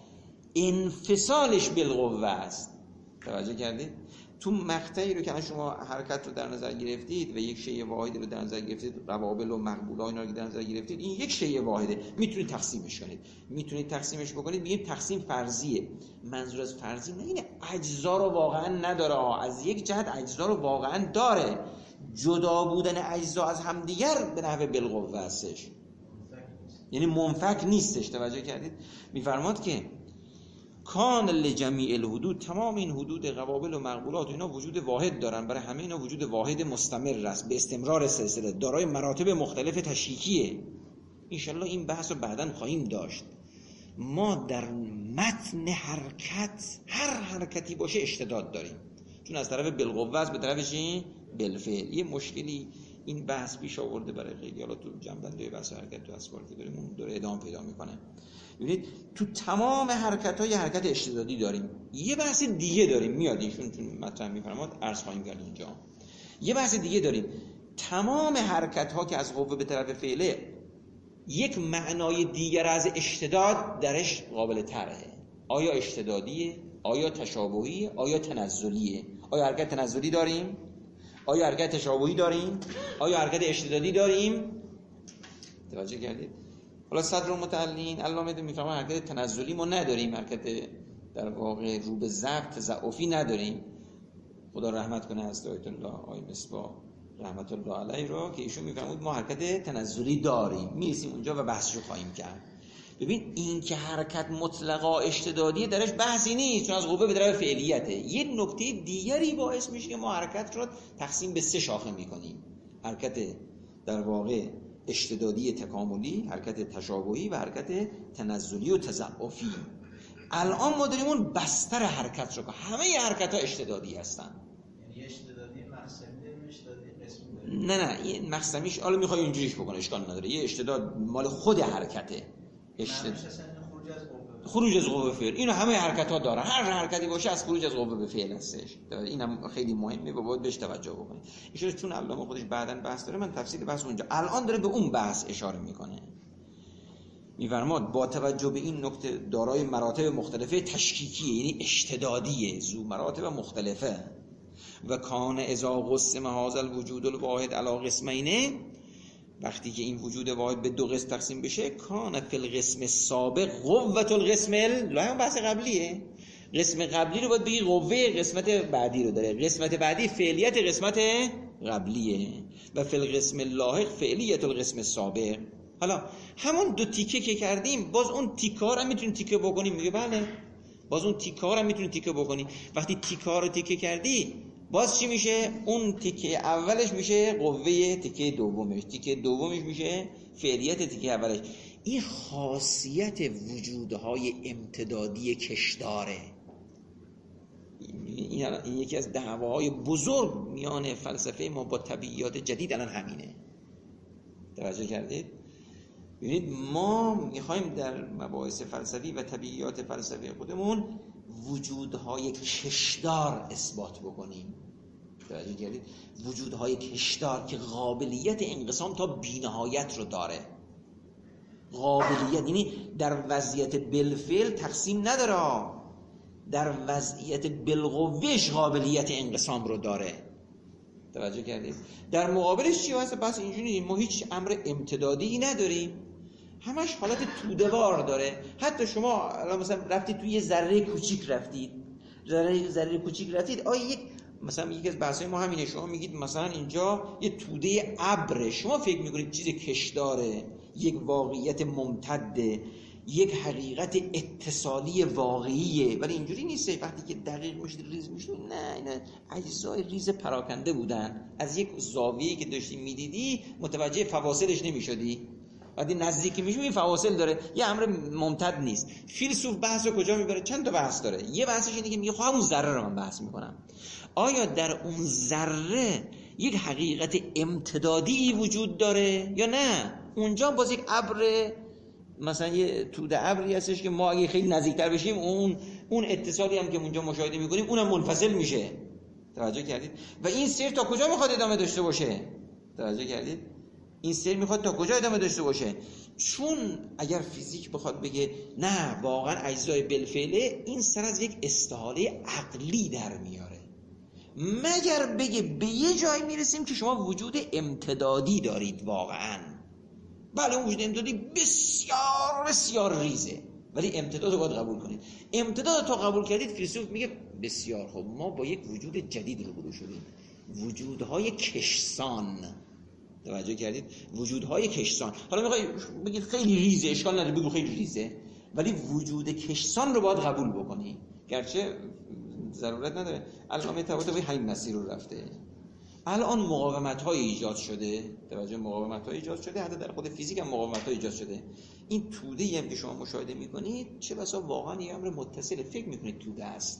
انفصالش بالقوه است. توجه کردید؟ تو مقطعی رو که شما حرکت رو در نظر گرفتید و یک شیء واحدی رو در نظر گرفتید، قوابل و مقبول‌ها اینا رو در نظر گرفتید، این یک شیء واحده، میتونید تقسیمش کنید. میتونید تقسیمش بکنید، میگیم تقسیم فرضیه. منظور از فرضی نه این اجزا رو واقعا نداره، از یک جهت اجزا رو واقعا داره، جدا بودن اجزا از همدیگر به نحو بالقوه هستش، یعنی منفک نیستش. توجه کردید؟ میفرماد که کان لجمیع الحدود، تمام این حدود قوابل و مقبولات اینا وجود واحد دارن، برای همه اینا وجود واحد مستمر است به استمرار سلسله، دارای مراتب مختلف تشریکیه. انشالله این بحث رو بعداً خواهیم داشت. ما در متن حرکت هر حرکتی باشه اشتداد داریم، چون از طرف بالقوه است به طرف چی؟ بالفعل. یه مشکلی این بحث پیش آورده برای خیلی، حالا تو جنبنده بحث حرکت تو اسوار که داریم اون داره ادامه پیدا میکنه. ببینید تو تمام حرکت‌ها یه حرکت اشتدادی داریم. یه بحث دیگه داریم میاد ایشون چون مطرح می‌فرماد عرض خواهیم کرد اینجا. یه بحث دیگه داریم، تمام حرکت‌ها که از قوه به طرف فعله یک معنای دیگر از اشتداد درش قابل طرحه. آیا اشتدادیه؟ آیا تشابهیه؟ آیا تنزلیه؟ آیا حرکت تنزلی داریم؟ آیا حرکت تشابهی داریم؟ آیا حرکت اشتدادی داریم؟ توجه کردید؟ حالا صدر المتعلین علامه میفهمه حرکت تنزلی ما نداریم، حرکت در واقع رو به ضعف تضعفی نداریم. خدا رحمت کنه حضرت آیت الله آقای مصباح رحمت الله علیه رو که ایشون میفرمود ما حرکت تنزلی داریم. میرسیم اونجا و بحثشو خواهیم کرد. ببین این که حرکت مطلقا اشتدادیه درش بحثی نیست، چون از قوه به طرف فعلیته. یه نکته دیگری باعث میشه که ما حرکت رو تقسیم به 3 شاخه میکنیم: حرکت در واقع اشتدادی تکاملی، حرکت تشابهی و حرکت تنزلی و تضعفی. الان ما داریم اون بستر حرکت رو که همه حرکت ها اشتدادی هستن. یعنی اشتدادی مقسمی اشتدادی قسمی داره. نه این مقسمیش حالا میخوای اینجوریش بکنه اشکال نداره. یه اشتداد مال خود حرکته، خروج از قوه فعل. اینو همه حرکت ها دارن، هر حرکتی باشه از خروج از قوه به فعل هستش. اینم خیلی مهمه و باید بهش توجه بکنید. ایشون چون علامه خودش بعداً بحث داره، من تفصیل بحث اونجا الان داره به اون بحث اشاره میکنه. میفرماد با توجه به این نکته دارای مراتب مختلفه تشکیکیه، یعنی اشتدادیه، ذو مراتب مختلفه. و کان اذا قسم هذا الوجود الواحد علی قسمین، وقتی که این وجود واحد به 2 قسم تقسیم بشه، کان فی القسم السابق قوة القسم هم بحث قبلیه. قسم قبلی رو باید بگی قوه قسمت بعدی رو داره. قسمت بعدی فعلیت قسمت قبلیه و فی القسم اللاحق فعلیت القسم السابق. حالا همون 2 تیکه که کردیم، باز اون تیکار هم میتونیم تیکه بکنیم. میگه بله، باز اون تیکار هم میتونیم تیکه بکنیم. وقتی تیکار رو تیکه کردی، باز چی میشه؟ اون تیکه اولش میشه قوه تیکه دومش، تیکه دومش میشه فعلیت تیکه اولش. این خاصیت وجودهای امتدادی کشداره. این یکی از دعواهای بزرگ میان فلسفه ما با طبیعیات جدید الان همینه. توجه کردید؟ ببینید ما میخوایم در مباحث فلسفی و طبیعیات فلسفی خودمون وجودهای کشدار اثبات بکنیم. توجه کردید؟ وجودهای کشدار که قابلیت انقسام تا بی‌نهایت رو داره. قابلیت یعنی در وضعیت بالفعل تقسیم نداره، در وضعیت بالقوهش قابلیت انقسام رو داره. توجه کردید؟ در مقابلش چی هست؟ بس اینجوری ما هیچ امر امتدادی نداریم، همش حالت توده‌وار داره. حتی شما مثلا رفتید توی یه ذره کوچیک رفتید، ذره کوچیک رفتید، یک مثلا یکی از بحث‌های ما همینه، شما میگید مثلا اینجا یه توده ابره، شما فکر میکنید چیز کشداره، یک واقعیت ممتده، یک حقیقت اتصالی واقعیه، ولی اینجوری نیست. وقتی که دقیق میشه ریز میشه، نه اینا اجزای ریز پراکنده بودن، از یک زاویه‌ای که داشتی میدیدی متوجه فواصلش نمیشدی، وقتی نزدیکی میشه این فواصل داره، یه امر ممتد نیست. فیلسوف بحث رو کجا میبره؟ چند تا بحث داره. یه بحثش اینه که میگه خب همون ذره رو من بحث میکنم، آیا در اون ذره یک حقیقت امتدادی وجود داره یا نه؟ اونجا باز یک ابر، مثلا یه توده ابری هستش که ما اگه خیلی نزدیکتر بشیم اون اتصالی هم که اونجا مشاهده میکنیم اونم منفصل میشه. توجه کردید؟ و این سیر تا کجا میخواد ادامه داشته باشه؟ توجه کردید؟ این سیر میخواد تا کجا ادامه داشته باشه؟ چون اگر فیزیک بخواد بگه نه واقعا اجزای بالفعله، این سر از یک استحاله عقلی در میاره، مگر بگه به یه جایی میرسیم که شما وجود امتدادی دارید واقعا. بله اون وجود امتدادی بسیار بسیار ریزه، ولی امتداد رو باید قبول کنید. امتداد رو تا قبول کردید، فیلسوف میگه بسیار خوب، ما با یک وجود جدید روبرو شدیم، وجودهای کشسان. توجه کردید؟ وجودهای کشسان. حالا میخوای بگید خیلی ریزه، اشکال نداره بگو خیلی ریزه، ولی وجود کشسان رو باید قبول بکنی، گرچه ضرورت نداره. علامه طباطبایی همین مسیر رو رفته. الان مقاومت‌های ایجاد شده، توجه، مقاومت‌های ایجاد شده، حتی در خود فیزیک هم مقاومت‌های ایجاد شده. این توده‌ای هم که شما مشاهده می‌کنید چه بسا واقعا یه امر متصل فکر می‌کنید توده است،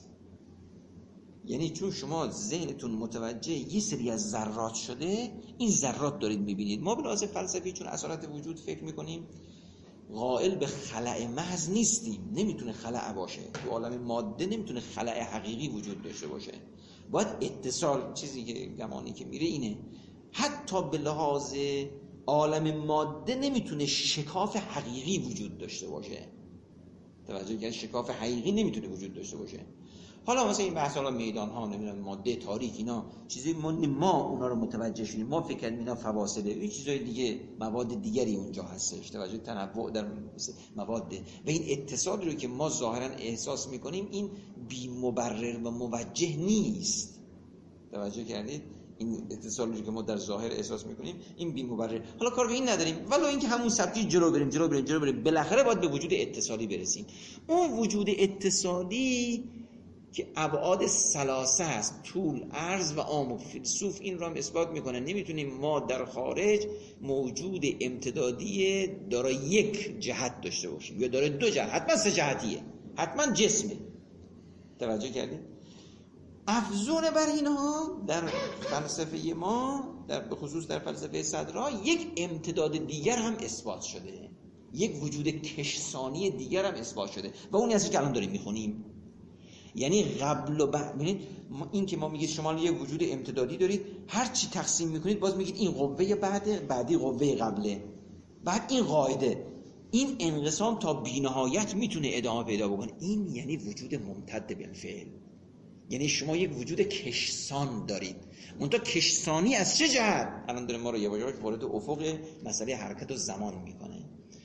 یعنی چون شما ذهنتون متوجه یه سری از ذرات شده، این ذرات دارید می‌بینید. ما به لحاظ فلسفی چون اصالت وجود فکر می‌کنیم، قائل به خلأ محض نیستیم، نمیتونه خلأ باشه. تو عالم ماده نمیتونه خلأ حقیقی وجود داشته باشه، باید اتصال. چیزی که گمانی که میره اینه، حتی به لحاظ عالم ماده نمیتونه شکاف حقیقی وجود داشته باشه. توجه کنید، شکاف حقیقی نمیتونه وجود داشته باشه. حالا مثلا این بحث حالا میدان ها، نمیدونم ماده تاریک، اینا چیزی ما اونا رو متوجه شدیم، ما فکر کردیم اینا فواصله، این چیزای دیگه، مواد دیگری اونجا هستش. توجه، تنوع در مواد و این اتصالی رو که ما ظاهرا احساس میکنیم، این بی مبرر و موجه نیست. توجه کردید؟ این اتصالی که ما در ظاهر احساس میکنیم این بی مبرر. حالا کار به این نداریم، ولی اینکه همون سبکی جلو بریم بالاخره باید به وجود اتصالی برسیم. اون وجود اتصالی که ابعاد ثلاثه است، طول، عرض و عمق. فیلسوف این را هم اثبات میکنه، نمیتونیم ما در خارج موجود امتدادی دارای یک جهت داشته باشیم یا دارای دو جهت، حتما سه جهتیه، حتما جسمه. توجه کردید؟ افزون بر اینها در فلسفه ما، به خصوص در فلسفه صدرا، یک امتداد دیگر هم اثبات شده، یک وجود کشسانی دیگر هم اثبات شده و اون هستی که الان داریم میخونیم. یعنی قبل و بعد. ببینید این که ما میگید شما یک وجود امتدادی دارید، هر چی تقسیم میکنید باز میگید این قوه بعدی قوه قبله، بعد این قاعده، این انقسام تا بی‌نهایت میتونه ادامه پیدا بکنه. این یعنی وجود ممتد بالفعل. یعنی شما یک وجود کشسان دارید. منتها کشسانی از چه جهت؟ الان داره ما رو یواش یواش وارد افق مسئله حرکت و زمان میکنه.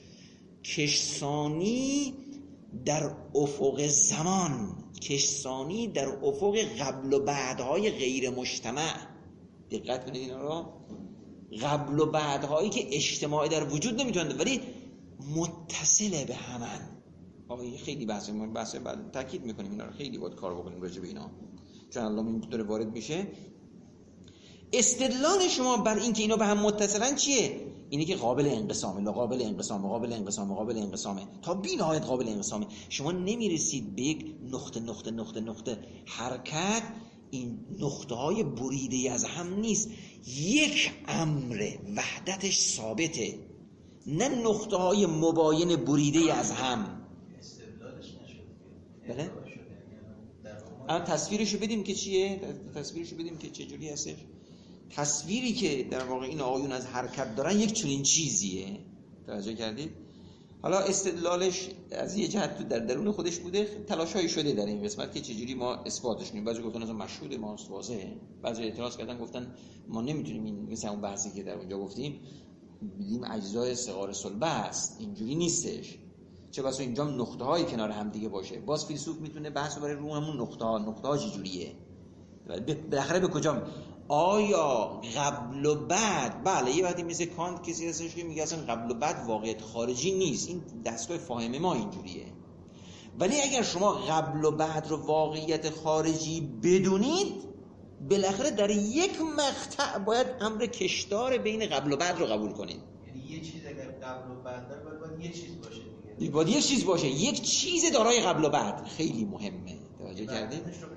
کشسانی در افق زمان، کشسانی در افق قبل و بعدهای غیر مجتمع. دقت کنید اینا رو. قبل و بعدهایی که اجتماعی در وجود نمیتونند ولی متصل به همن. آقا خیلی بحث بعد تاکید میکنیم اینا رو، خیلی باید کار بکنیم راجع به اینا، چون الله این داره وارد میشه. استدلال شما بر این که اینا به هم متصلن چیه؟ اینی که قابل انقسامه، قابل انقسامه تا بی‌نهایت قابل انقسامه. شما نمیرسید به یک نقطه حرکت. این نقطه های بریده از هم نیست، یک امر وحدتش ثابته، نه نقطه های مباین بریده از هم. استدلالش نشد. بله؟ الان تصویرشو بدیم که چیه؟ تصویرشو بدیم که چه جوری هستش؟ تصویری که در واقع این آقایون از حرکت دارن یک چنین چیزیه. توجه کردید؟ حالا استدلالش از یه جهت تو در درون خودش بوده، تلاشایی شده در این قسمت که چجوری ما اثباتش کنیم. بعضی گفتن اصلا مشهود ما واضحه، بعضی اعتراض کردن گفتن ما نمیتونیم این مثلا اون بحثی که در اونجا گفتیم بدیم اجزای صغار صلبه است، اینجوری نیستش. چه بسا اینجا نقطه های کنار هم دیگه باشه. باز فیلسوف میتونه بحث برای رو همون نقطه ها چجوریه، بالاخره به کجا. آیا قبل و بعد، بله یه وقتی مثل کانت کسی هستش که میگه اصلا قبل و بعد واقعیت خارجی نیست، این دستگاه فاهم ما اینجوریه. ولی اگر شما قبل و بعد رو واقعیت خارجی بدونید، بالاخره در یک مقطع باید امر کشدار بین قبل و بعد رو قبول کنید. یعنی یه چیز اگر قبل و بعد داره باید یه چیز باشه دیگه. باید یک چیز باشه، یک چیز دارای قبل و بعد. خیلی مهمه. توجه کردید؟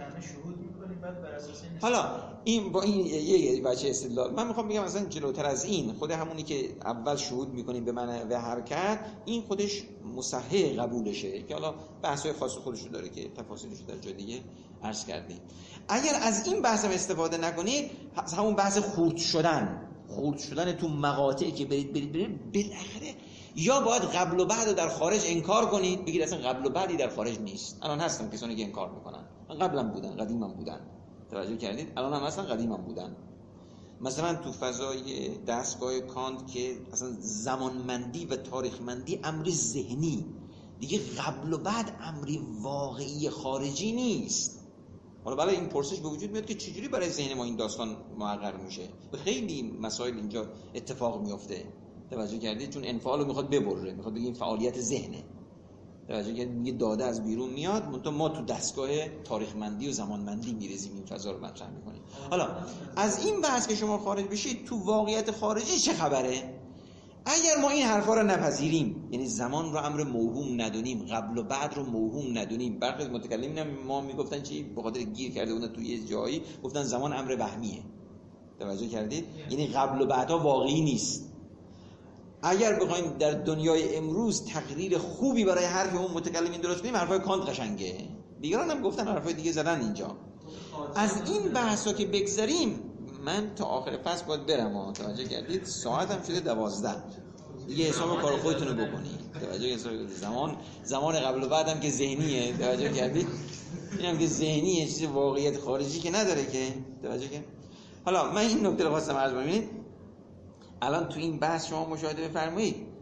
حالا این با این یه بچه استدلال من میخوام بگم مثلا جلوتر از این، خود همونی که اول شهود میکنیم به من و حرکت، این خودش مصحح قبولشه که حالا بحث‌های خاص خودشو داره که تفاصیلش در جای دیگه عرض کردیم. اگر از این بحث هم استفاده نکنید، همون بحث خرد شدن تو مقاطعی که برید بالاخره یا باید قبل و بعد رو در خارج انکار کنید، بگید اصلا قبل و بعدی در خارج نیست. الان هستن کسانی که انکار میکنن، قبلا بودن، قدیما بودن. توجه کردید؟ الان هم هستن، قدیما بودن. مثلا تو فضای دستگاه کانت که اصلا زمانمندی و تاریخمندی امری ذهنی دیگه، قبل و بعد امری واقعی خارجی نیست. حالا برای این پرسش به وجود میاد که چجوری برای ذهن ما این داستان محقق میشه. خیلی مسائل اینجا اتفاق میفته. توجه کردید؟ چون انفعال رو میخواد ببره، میخواد بگه این فعالیت ذهنه. توجه کردید؟ میگه داده از بیرون میاد، ما تو دستگاه تاریخمندی و زمانمندی میرزیم این فضا رو مطرح میکنیم. حالا از این بحث که شما خارج بشید، تو واقعیت خارجی چه خبره؟ اگر ما این حرفا رو نپذیریم، یعنی زمان رو امر موهوم ندونیم، قبل و بعد رو موهوم ندونیم، برخی از متکلمین هم ما میگفتن چی؟ به خاطر گیر کرده بودن توی یه جایی گفتن زمان امر وهمیه. توجه کردید؟ یعنی قبل و بعدها واقعی نیست. اگر بخوایم در دنیای امروز تقریر خوبی برای حرف اون متکلمین درست کنیم، حرفای کانت قشنگه. دیگران هم گفتن حرفای دیگه زدن اینجا. از این بحثا که بگذریم، من تا آخر فصل باید برم. توجه کردید؟ ساعتم شده 12. دیگه حساب کار خودتون رو بکنید. توجه کردید؟ زمان قبل و بعدم که ذهنیه. توجه کردید؟ اینم که ذهنیه، چیز واقعیت خارجی که نداره که. توجه کردید؟ حالا من این نکته رو خواستم عرض کنم. الان تو این بحث شما مشاهده بفرمایید،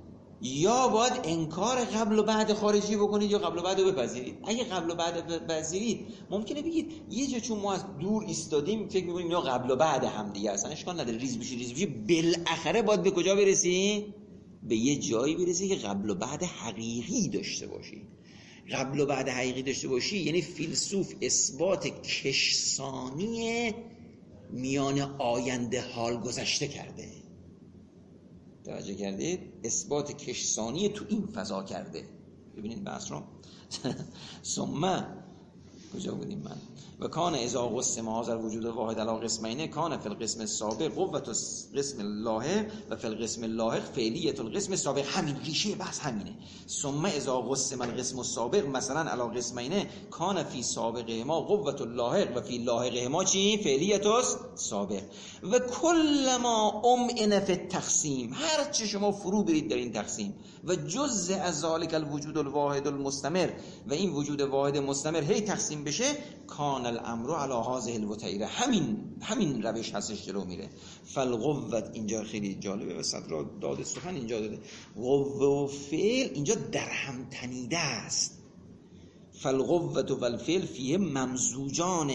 یا باید انکار قبل و بعد خارجی بکنید یا قبل و بعد رو بپذیرید. اگه قبل و بعد بپذیرید ممکنه بگید یه جا چون ما از دور ایستادیم فکر می‌کنیم اینا قبل و بعد هم دیگه، اصلا اشکال نداره، ریز بشی بالاخره باید به کجا برسی؟ به یه جایی برسی که قبل و بعد حقیقی داشته باشی. قبل و بعد حقیقی داشته باشی یعنی فیلسوف اثبات کشسانی میان آینده حال گذشته کرده. توجه کردید؟ اثبات کشسانی تو این فضا کرده. ببینید بحث رو. ثم کجا بودیم من؟ و کان اذا قسم هذا الوجود الواحد علی قسمین کان فی القسم السابق قوة القسم اللاحق و فی القسم اللاحق فعلیة القسم السابق. همین ریشه بحث همینه. ثم اذا قسم القسم السابق مثلا علی قسمین کان فی سابقهما قوة اللاحق و فی لاحقهما چی؟ فعلیة السابق. و کل ما امئن فی التقسیم، هر چه شما فرو برید در این تقسیم و جزء از ذلک الوجود الواحد المستمر و این وجود واحد مستمر هی تقسیم بشه، کان الامر علی هذه الوتیره، همین روش هستش جلو میره. فالقوت اینجا خیلی جالبه و صدر داد سخن اینجا داده، قوه و فعل اینجا در هم تنیده است. فالقوت و الفعل فیه ممزوجان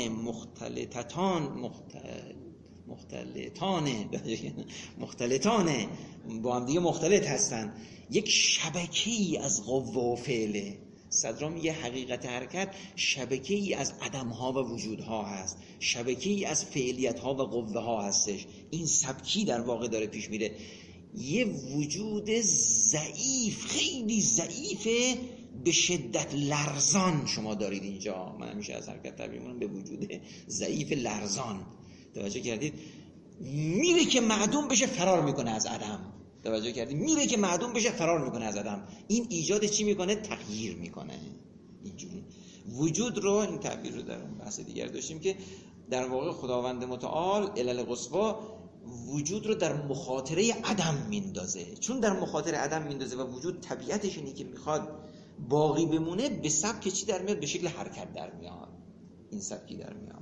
مختلطان با هم دیگه مختلط هستن. یک شبکه‌ای از قوه و فعله. صدرا میگه حقیقت حرکت شبکه‌ای از عدم‌ها و وجودها هست، شبکه‌ای از فعلیت‌ها و قوه‌ها هستش. این سبکی در واقع داره پیش میره. یه وجود ضعیف، خیلی ضعیفه، به شدت لرزان شما دارید اینجا. من همیشه از حرکت تعبیر می‌کنم به وجود ضعیف لرزان. توجه کردید؟ میره که معدوم بشه فرار میکنه از عدم. توجه کردید؟ میره که معدوم بشه فرار میکنه از عدم. این ایجاد چی میکنه؟ تغییر میکنه. اینجوری وجود رو، این تعبیر رو در اون بحث دیگر داشتیم که در واقع خداوند متعال علل قصوی وجود رو در مخاطره عدم میندازه. چون در مخاطره عدم میندازه و وجود طبیعتش اینه که میخواد باقی بمونه، به سبک چی در میاد؟ به شکل حرکت در میاد. این سبکی در میاد.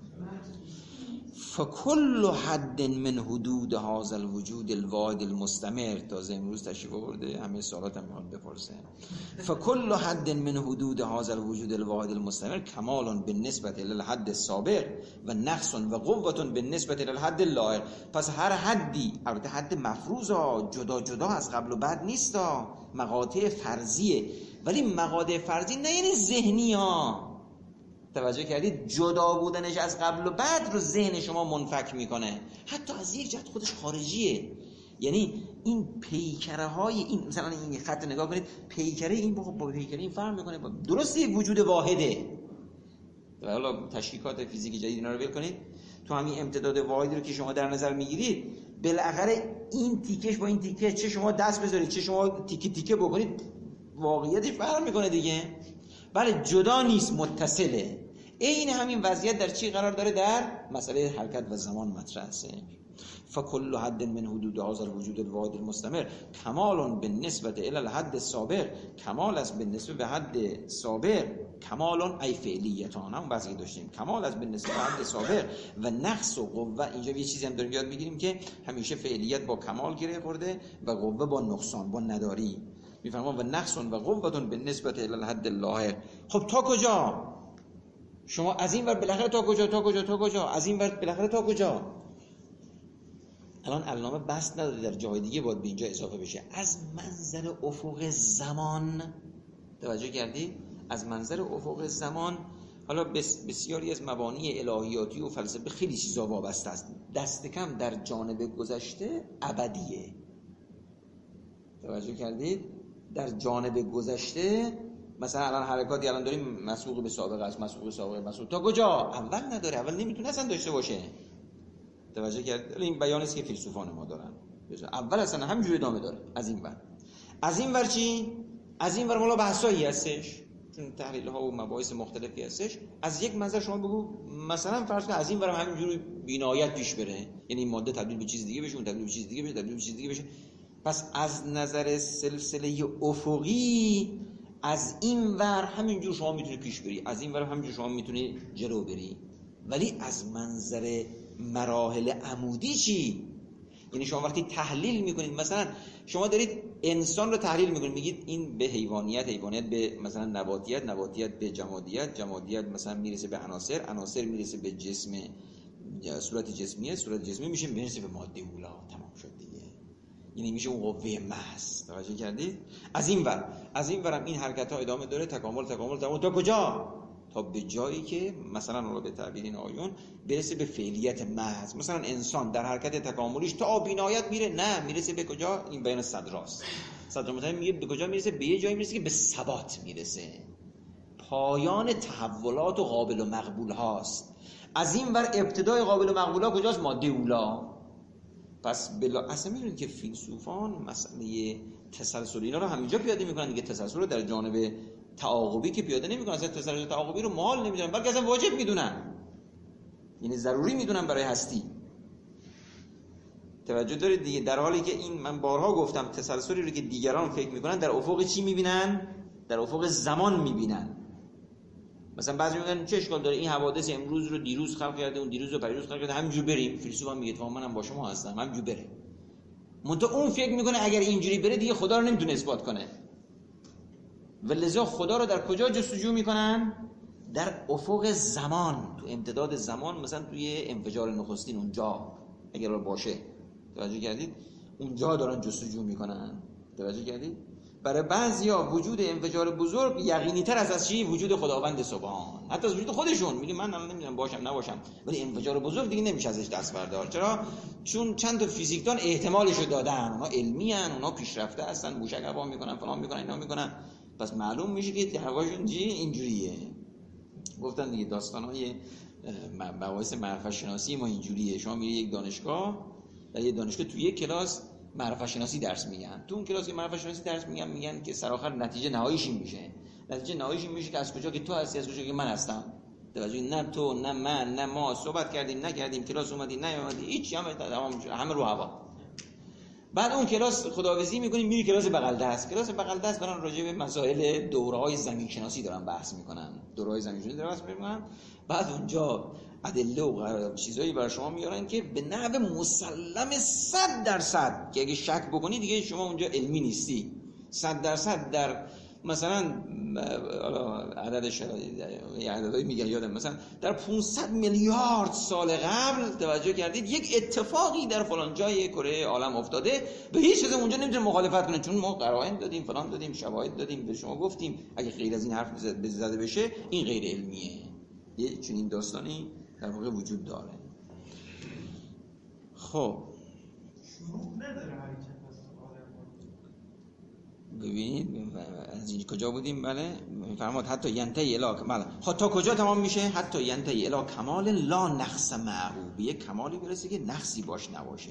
فکل حد من حدود هذا الوجود الواحد المستمر، تازه امروز تشریف آورده همه سوالات هم میخواد بپرسه. فکل حد من حدود هذا الوجود الواحد المستمر کمال بالنسبه الی الحد السابق و نقص و قوه بالنسبه الی الحد اللاحق. پس هر حدی، البته حد مفروضا، جدا جدا از قبل و بعد نیستا، مقاطع فرضیه، ولی مقاطع فرضی نه یعنی ذهنی ها. توجه کردید؟ جدا بودنش از قبل و بعد رو ذهن شما منفک میکنه، حتی از یک جهت خودش خارجیه. یعنی این پیکره های این، مثلا این خط نگاه کنید، پیکره این با پیکره این فرق میکنه. درسته یک وجود واحده، حالا تشریحات فیزیک جدید اینا رو ول کنید، تو همین امتداد واحدی رو که شما در نظر میگیرید، بالاخره این تیکش با این تیکه، چه شما دست بذارید چه شما تیکه تیکه بکنید، واقعیتش فرق میکنه دیگه. بله جدا نیست، متصله. این همین وضعیت در چی قرار داره؟ در مسئله حرکت و زمان مطرح است. فکل حد من حدود هذا الوجود الواحد المستمر کمال بالنسبه الی الحد السابق، کمال است بالنسبه به حد سابق، کمال ای فعلیتان، هم بحثی داشتیم، کمال است بالنسبه به حد سابق و نقص و قوه. اینجا یه چیزی هم داریم یاد میگیریم که همیشه فعلیت با کمال گره خورده و قوه با نقصان، با نداری. میفهمم و نقص و قوه بالنسبه الی الحد اللاحق. خب تا کجا؟ شما از این ور بالاخره تا کجا؟ از این ور بالاخره تا کجا؟ الان علامه بحث نداره، در جای دیگه باید به اینجا اضافه بشه. از منظر افق زمان، توجه کردی؟ از منظر افق زمان، حالا بسیاری از مبانی الهیاتی و فلسفه خیلی چیزا وابسته است. دست کم در جانب گذشته ابدیه. توجه کردید؟ در جانب گذشته مثلا الان حرکاتی الان داریم مسبوق به سابقه است، مسبوق تا کجا؟ اول نداره، اول نمیتونه اصلا داشته باشه. توجه کرد؟ این بیانی است که فیلسوفان ما دارن. اول اصلا همینجوری ادامه داره. از این ور چی؟ از این ور مولا بحثایی هستش، چون تحلیل ها و مباحث مختلفی هستش. از یک منظر شما بگو مثلا فرض کن از این ور همینجوری بینایت پیش بره، یعنی این ماده تبدیل به چیز دیگه بشه، اون تبدیل به چیز دیگه بشه، تبدیل به چیز دیگه بشه. پس از نظر سلسله افقی از این ور همینجور شما میتونی پیش بری، از این ور همینجور شما میتونی جلو بری. ولی از منظر مراحل عمودی چی؟ یعنی شما وقتی تحلیل میکنید، مثلا شما دارید انسان رو تحلیل میکنید، میگید این به حیوانیت به مثلا نباتیت به جمادیت مثلا میرسه به عناصر میرسه به جسم، صورت جسمی میرسه به ماده اولا، تمام شد دیگه. یعنی میشه اون قوه محض. توجه کردید؟ از این ورم این حرکت ها ادامه داره، تکامل تا کجا؟ تا به جایی که مثلا رو به تعبیر این آیون برسه به فعلیت محض. مثلا انسان در حرکت تکاملیش تا بینایت میره، نه میرسه به کجا؟ این بیان صدراست. صدر مطلب میگه به کجا میرسه؟ به یه جایی میرسه که به ثبات میرسه، پایان تحولات و قابل و مقبول هاست. از این ور ابتدای قابل و مقبول ها کجاست؟ ماده اولا. پس اصلا میدونید که فیلسوفان مسئله تسلسل اینا رو همینجا پیاده میکنن دیگه. تسلسل رو در جانب تعاقبی که پیاده نمیکنن، اصلا تسلسل تعاقبی رو محال نمیدونن، بلکه اصلا واجب میدونن، یعنی ضروری میدونن برای هستی. توجه دارید دیگه؟ در حالی که این من بارها گفتم تسلسلی رو که دیگران فکر میکنن در افق چی میبینن؟ در افق زمان میبینن. مثلا بعضی میگن چه اشکال داره این حوادث امروز رو دیروز خلق کرده، اون دیروز رو پریروز خلق کرده، همینجور بریم. فیلسوف هم میگه تو منم با شما هستم، همینجور بره. منتها اون فکر میکنه اگر اینجوری بره دیگه خدا رو نمیتونه اثبات کنه. ولذا خدا رو در کجا جستجو میکنن؟ در افق زمان، تو امتداد زمان، مثلا توی انفجار نخستین اونجا اگر باشه. توجه کردید؟ اونجا دارن جستجو میکنن. توجه کردید؟ برای بعضیا وجود انفجار بزرگ یقینی تر از چی؟ وجود خداوند سبحان، حتی از وجود خودشون. میگه من الان نمیدونم باشم نباشم، ولی انفجار بزرگ دیگه نمیشه ازش دست بردار. چرا؟ چون چند تا فیزیکدان احتمالشو دادن، اونا علمی ان، اونا پیشرفته هستن، موشک هوا میکنن، فلان میکنن، اینا میکنن، پس معلوم میشه که هواشون اینجوریه. گفتن دیگه داستانای مباحث معرفت شناسی ما اینجوریه. شما میری یک دانشگاه، در یک دانشگاه تو یک کلاس معرفت شناسی درس میگن، تو اون کلاس که معرفت شناسی درس میگن که سرآخر نتیجه نهاییش این میشه. نتیجه نهاییش این میشه که از کجا که تو هستی، از کجا که من هستم. توجه، نه تو نه من نه ما صحبت کردیم نکردیم، کلاس اومدی نیومدی، هیچ همه رو هوا. بعد اون کلاس خداحافظی میکنیم، میری کلاس بغل دست. کلاس بغل دست برام راجع به مسائل دوره‌های زمین شناسی دارن بحث میکنن، دوره‌های زمین شناسی دارن بحث میکنن. بعد اونجا ادله و چیزایی برای شما میارن که به نحو مسلم 100% که اگه شک بکنی دیگه شما اونجا علمی نیستی. 100% در مثلا عددش عددهایی میگن یادم، مثلا در 500 میلیارد سال قبل توجه کردید یک اتفاقی در فلان جای کره عالم افتاده، به هیچ چیز اونجا نمیتونه مخالفت کنه، چون ما قرائن دادیم، فلان دادیم، شواهد دادیم، به شما گفتیم. اگه غیر از این حرف زده بشه این غیر علمیه. یه چنین داستانی در واقع وجود داره. خب شروع نداره حرکت از ببینید از این کجا بودیم؟ بله فرمود حتی ینتهی الی، بله تا کجا تمام میشه؟ حتی ینتهی الی کمال لا نقص معه، به یک کمالی برسه که نقصی باش نباشه.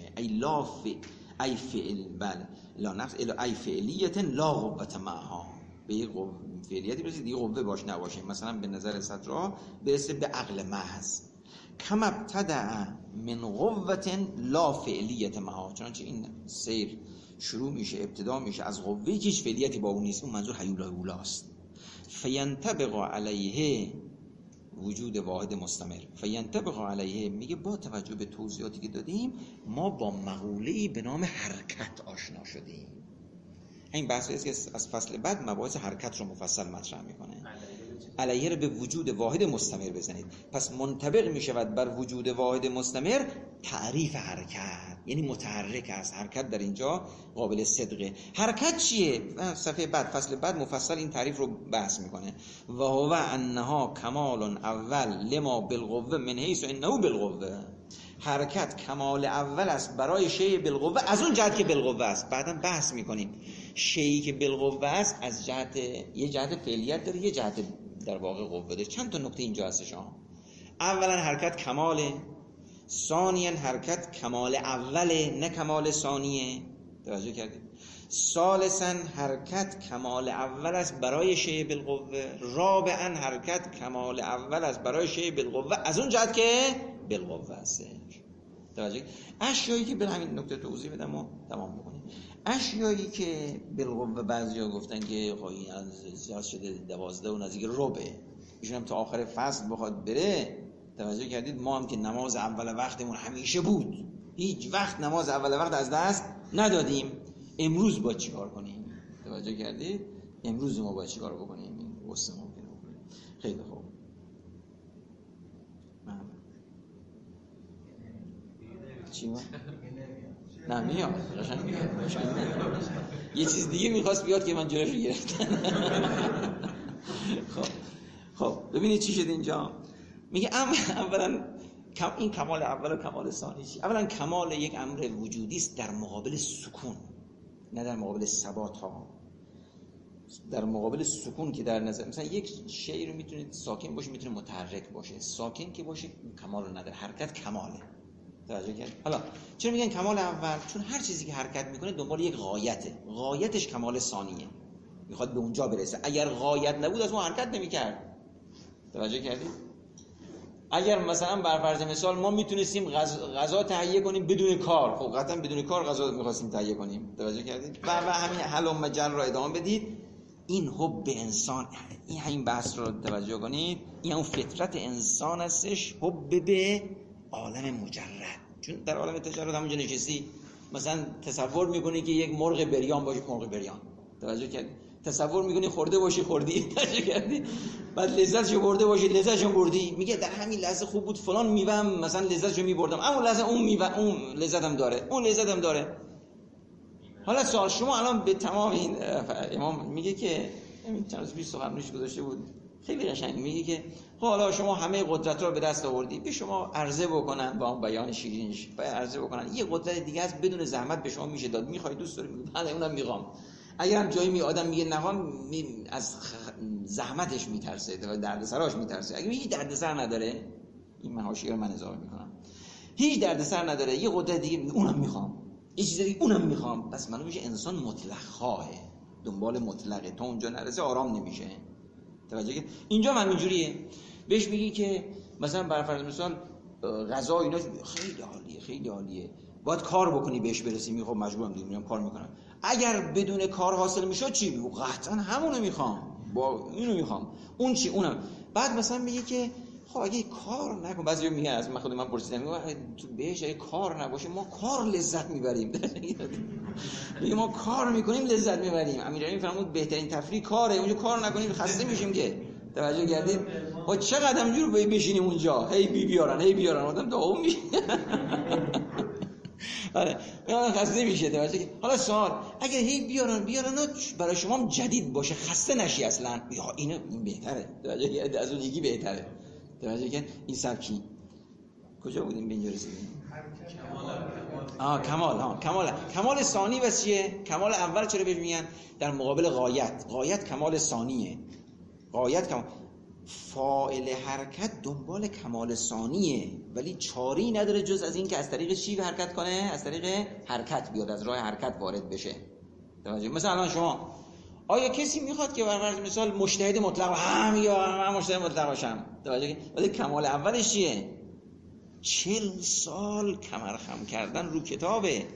ای فعل، بله لا نقص الی ای فعلیت لا قوت معها، به یک فعلیتی برسه دیگه قوه باش نباشه. مثلا به نظر صدرا برسه به عقل محض. کم ابتدع من قوت لا فعلیت معها، چنانچه این سیر شروع میشه، ابتدا میشه از قوه‌ای که هیچ فعلیتی با اون نیست. اون منظور حیولای اولاست. فینطبق علیه وجود واحد مستمر. فینطبق علیه میگه با توجه به توضیحاتی که دادیم ما با مقوله‌ای به نام حرکت آشنا شدیم. این بحثی است که از فصل بعد مباحث حرکت رو مفصل مطرح میکنه. علیه رو به وجود واحد مستمر بزنید. پس منطبق میشود بر وجود واحد مستمر تعریف حرکت، یعنی متحرک است. حرکت در اینجا قابل صدقه. حرکت چیه؟ صفحه بعد فصل بعد مفصل این تعریف رو بحث میکنه. و هو انها کمال اول لما بالقوه من حیث انه بالقوه. حرکت کمال اول است برای شیء بالقوه، از اون جهت که بالقوه است. بعداً بحث میکنیم شیئی که بالقوه است از جهت یه جهت فعلیت داره، یه جهت در واقع قوه داره. چند تا نکته اینجا هستش. اولا حرکت کماله، ثانیا حرکت کمال اوله نه کمال ثانیه. توجه کردید؟ ثالثا حرکت کمال اول است برای شیء بالقوه. رابعا حرکت کمال اول است برای شیء بالقوه از اون جهت که بالقوه است. توجه؟ اشیایی که به همین نکته توضیح بدم و تمام بکنیم. اشیایی که بالقوه بعضیا گفتن که خواهی زیاد شده 12 و نزدیک ربع، ایشون هم تا آخر فصل بخواد بره. توجه کردید؟ ما هم که نماز اول وقتمون همیشه بود، هیچ وقت نماز اول وقت از دست ندادیم. امروز باید چیکار کنیم؟ توجه کردید؟ امروز ما باید چیکار بکنیم؟ این قصه ممکنه بکنیم. خیلی خوب. چی ما؟ نه میاد. یه چیز دیگه میخواست بیاد که من جلوشو گرفتم. خب ببینید چی شد اینجا. میگه اولا این کمال اول و کمال ثانی چی؟ اولا کمال یک امر وجودی است در مقابل سکون، نه در مقابل ثبات ها. در مقابل سکون که در نظر مثلا یک شی رو میتونید ساکن باشه، میتونه متحرک باشه. ساکن که باشه کمال رو نداره، حرکت کماله. توجه کرد؟ حالا چرا میگن کمال اول؟ چون هر چیزی که حرکت میکنه دنبال یک غایته، غایتش کمال ثانیه، میخواد به اونجا برسه. اگر غایت نبود از اون حرکت نمیکرد. توجه کردید؟ اگر مثلا بر فرض مثال ما میتونستیم غذا تهیه کنیم بدون کار، خب قطعا بدون کار غذا میخواستیم تهیه کنیم. توجه کردید؟ و همین حل و مجر رو ادامه بدید. این حب انسان، این همین بحث رو توجه کنید، این اون فطرت انسان هستش، حب به عالم مجرد. چون در عالم تجرد همونجا نشستی، مثلا تصور میکنی که یک مرغ بریان باشه، مرغ بریان. توجه کردید؟ تصور میکنی خورده باشی، خوردی. توجه کردی؟ بعد لذتشو برده باشی، لذتشو بردی. میگه در همین لحظه خوب بود فلان میوه مثلا لذتشو میبردم، اما لحظه اون میوه اون لذتم داره، اون لذتم داره. حالا سوال شما الان به تمام این امام میگه که این چند روز پیش سخنرانیش گذاشته بود، خیلی قشنگ میگه که خب حالا شما همه قدرت رو به دست آوردی، به شما عرضه بکنن با اون بیان شیرینش، عرضه بکنن یه قدرت دیگه است بدون زحمت به شما میشه داد، میخوای دوست داری؟ بله اونم میخوام. اگرم جایی می آدم میگه نخوام، از زحمتش میترسه، دردسراش میترسه. اگه هیچ دردسر نداره، این محاشی رو من اضافه میکنم، هیچ دردسر نداره، یه قدرت دیگه اونم میخوام، یه چیز دیگه اونم میخوام، پس معلوم میشه انسان مطلق خواهه، دنبال مطلقه، تا اونجا نرسه آرام نمیشه. توجه کردید؟ اینجا هم اینجوریه. بهش میگی که مثلا بر فرض مثال غذا اینا خیلی عالیه، خیلی عالیه، باید کار بکنی بهش برسی. میگه خب مجبورم دیگه میام کار میکنم. اگر بدون کار حاصل میشد چی؟ بگو قطعا همونو میخوام، با اینو میخوام. اون چی؟ اونم. بعد مثلا میگه که خب اگه کار نکن، بعضیا میگن، از من خودم پرسیدم، میگم تو بهش اگه کار نباشه ما کار لذت میبریم. میگه ما کار میکنیم لذت میبریم. امیرعلی فرمود بهترین تفریح کاره، اونجا کار نکنیم خسته میشیم که. توجه کردید؟ ما چقدر همینجور بشینیم اونجا هی بیارن آدم داغون میشه. آره میاد خسته میشه. توجه. حالا سوال، اگر هی بیارن برای شما هم جدید باشه، خسته نشی اصلا، یا این بهتره. توجه، از اون یکی بهتره. توجه کن. این سبکی کجا بودیم به اینجا رسیدیم؟ کمال ثانی و چیه؟ کمال اول چرا بهش میگن در مقابل غایت کمال ثانیه. غایت کمال، فاعل حرکت دنبال کمال ثانیه، ولی چاری نداره جز از این که از طریق چی حرکت کنه؟ از طریق حرکت بیاد، از راه حرکت وارد بشه. توجه. مثلا الان شما آیا کسی میخواد که بر فرض مثال مجتهد مطلق من مجتهد مطلق باشم؟ توجه. ولی کمال اولش چیه؟ 40 سال کمر خم کردن رو کتابه.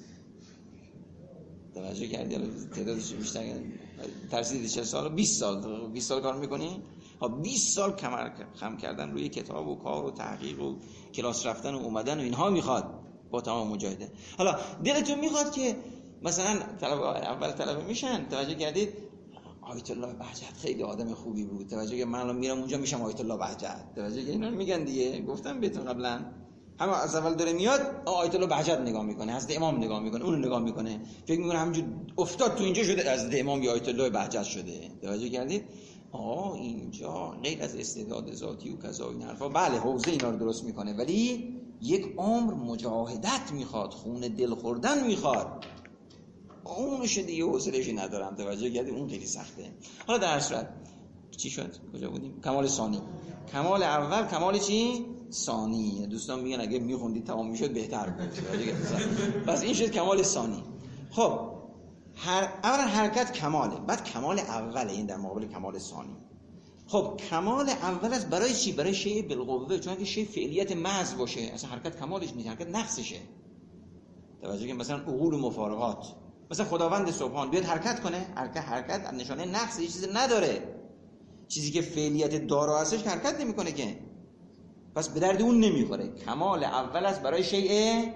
توجه کردی؟ تعدادش بیشتر ترسید 40 سال، 20 سال کار میکنی؟ 20 سال کمر خم کردن روی کتاب و کار و تحقیق و کلاس رفتن و اومدن و اینها میخواد با تمام مجاهده. حالا دلتون میخواد که مثلا اول طلبه میشن، توجه کردید؟ آیت الله بهجت خیلی آدم خوبی بود. توجه که من الان میرم اونجا میشم آیت الله بهجت. توجه که اینا میگن دیگه، گفتم بهتون قبلا. همه از اول داره میاد آیت الله بهجت نگاه میکنه، حضرت امام نگاه میکنه، اون نگاه میکنه، فکر میکنه همینجور افتاد تو اینجا شده حضرت امام یا آیت الله بهجت شده. توجه کردید؟ اینجا غیر از استعداد ذاتی و کذا این حرفا، بله حوزه اینا رو درست میکنه، ولی یک عمر مجاهدت میخواد، خون دل خوردن میخواد. اونش دیگه حوصله‌اش ندارم. توجه کردید؟ اون خیلی سخته. حالا در هر صورت چی شد؟ کجا بودیم؟ کمال ثانی. کمال اول، کمال چی؟ ثانی. دوستان میگن اگه میخوندید تمام میشد بهتر بود. بس این شد کمال ثانی. خب اولا حرکت کماله، بعد کمال اوله، این در مقابل کمال ثانی. خب کمال اول است برای چی؟ برای شیء بالقوه، چون اگه شیء فعلیت محض باشه اصلا حرکت کمالش نیست، حرکت نقصشه. توجه که مثلا عقول و مفارقات، مثلا خداوند سبحان بیاد حرکت کنه، حرکت نشانه نقص، یه چیزی نداره. چیزی که فعلیت دارا هستش حرکت نمیکنه که، پس به درد اون نمیخوره. کمال اول است برای شیء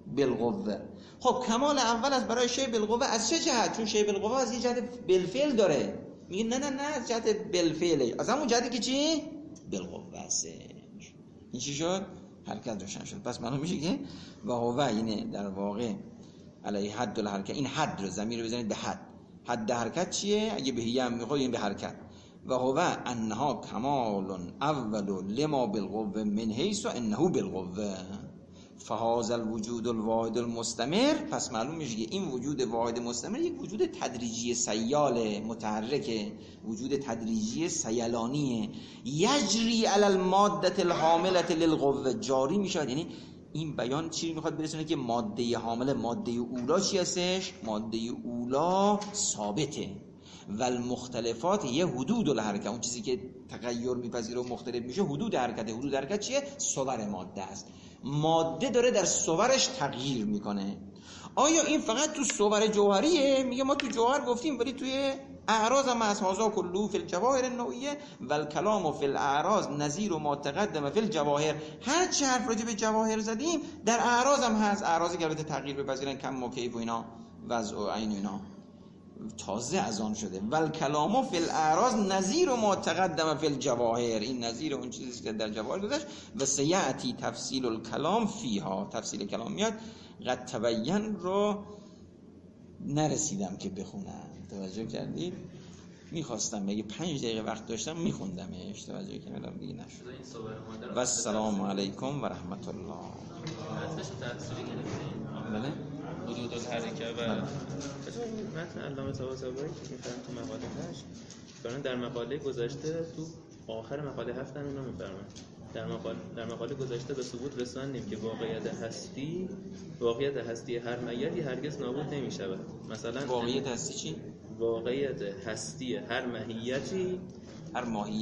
بالقوه. خب کمال اول از برای شی بالقوه از چه جهت؟ چون شی بالقوه از یه جهت بالفعل داره. میگه نه از جهت بالفعله، از همون جهتی که چی؟ بالقوه است. این چی شد؟ حرکت روشن شد. پس معلوم میشه که و هو اینه در واقع علی حد الحرکت. این حد رو ضمیر رو بزنید به حد حرکت چیه؟ اگه به هی هم میخواد این به حرکت. و هو انها کمال اول لما بالقوه من حیث انه بالقوه فهذا الوجود الواحد المستمر. پس معلوم میشه که این وجود واحد مستمر یک وجود تدریجی سیال متحرکه، وجود تدریجی سیلانیه. یجری علی الماده الحامله للقوه، جاری میشه. یعنی این بیان چی میخواد برسونه که ماده حامله، ماده اولا چی هستش؟ ماده اولا ثابته و المختلفات یه حدود الحرکت، اون چیزی که تغییر میپذیره و مختلف میشه حدود حرکته. حدود حرکت چیه؟ صور ماده است. ماده داره در صورش تغییر میکنه. آیا این فقط تو صور جوهریه؟ میگه ما تو جوهر گفتیم، ولی توی اعراض هم از هازا کلو فی الجواهر النوعیه و الکلام فی الاعراض نظیر و ما تقدم فی الجواهر. هر چه حرف راجع به جواهر زدیم در اعراض هم هست. اعراضی که البته تغییر بپذیرن، کم و کیف و اینا، وضع و عین و اینا، تازه از آن شده. والکلام فی الاعراض نظیر ما تقدم فی الجواهر. این نظیر اون چیزی که در جواهر گذشت. و سیاتی تفصیل الکلام فیها. تفصیل کلام میاد. قد تبین رو نرسیدم که بخونم، توجه کردید؟ میخواستم بگه 5 دقیقه وقت داشتم میخوندمش، توجه کردم دیگه نشد. و السلام علیکم و رحمت الله. بله حدود الحرکه و متن علامه طباطبایی که میفرم تو مقاله 8 فرمان در مقاله گذشته، تو آخر مقاله 7 هم اینو میفرمان. در مقاله گذشته به ثبوت رساندیم که واقعیت هستی هر میتی هرگز نابود نمیشود. مثلا واقعیت هستی چی؟ واقعیت هستی هر ماهیتی هر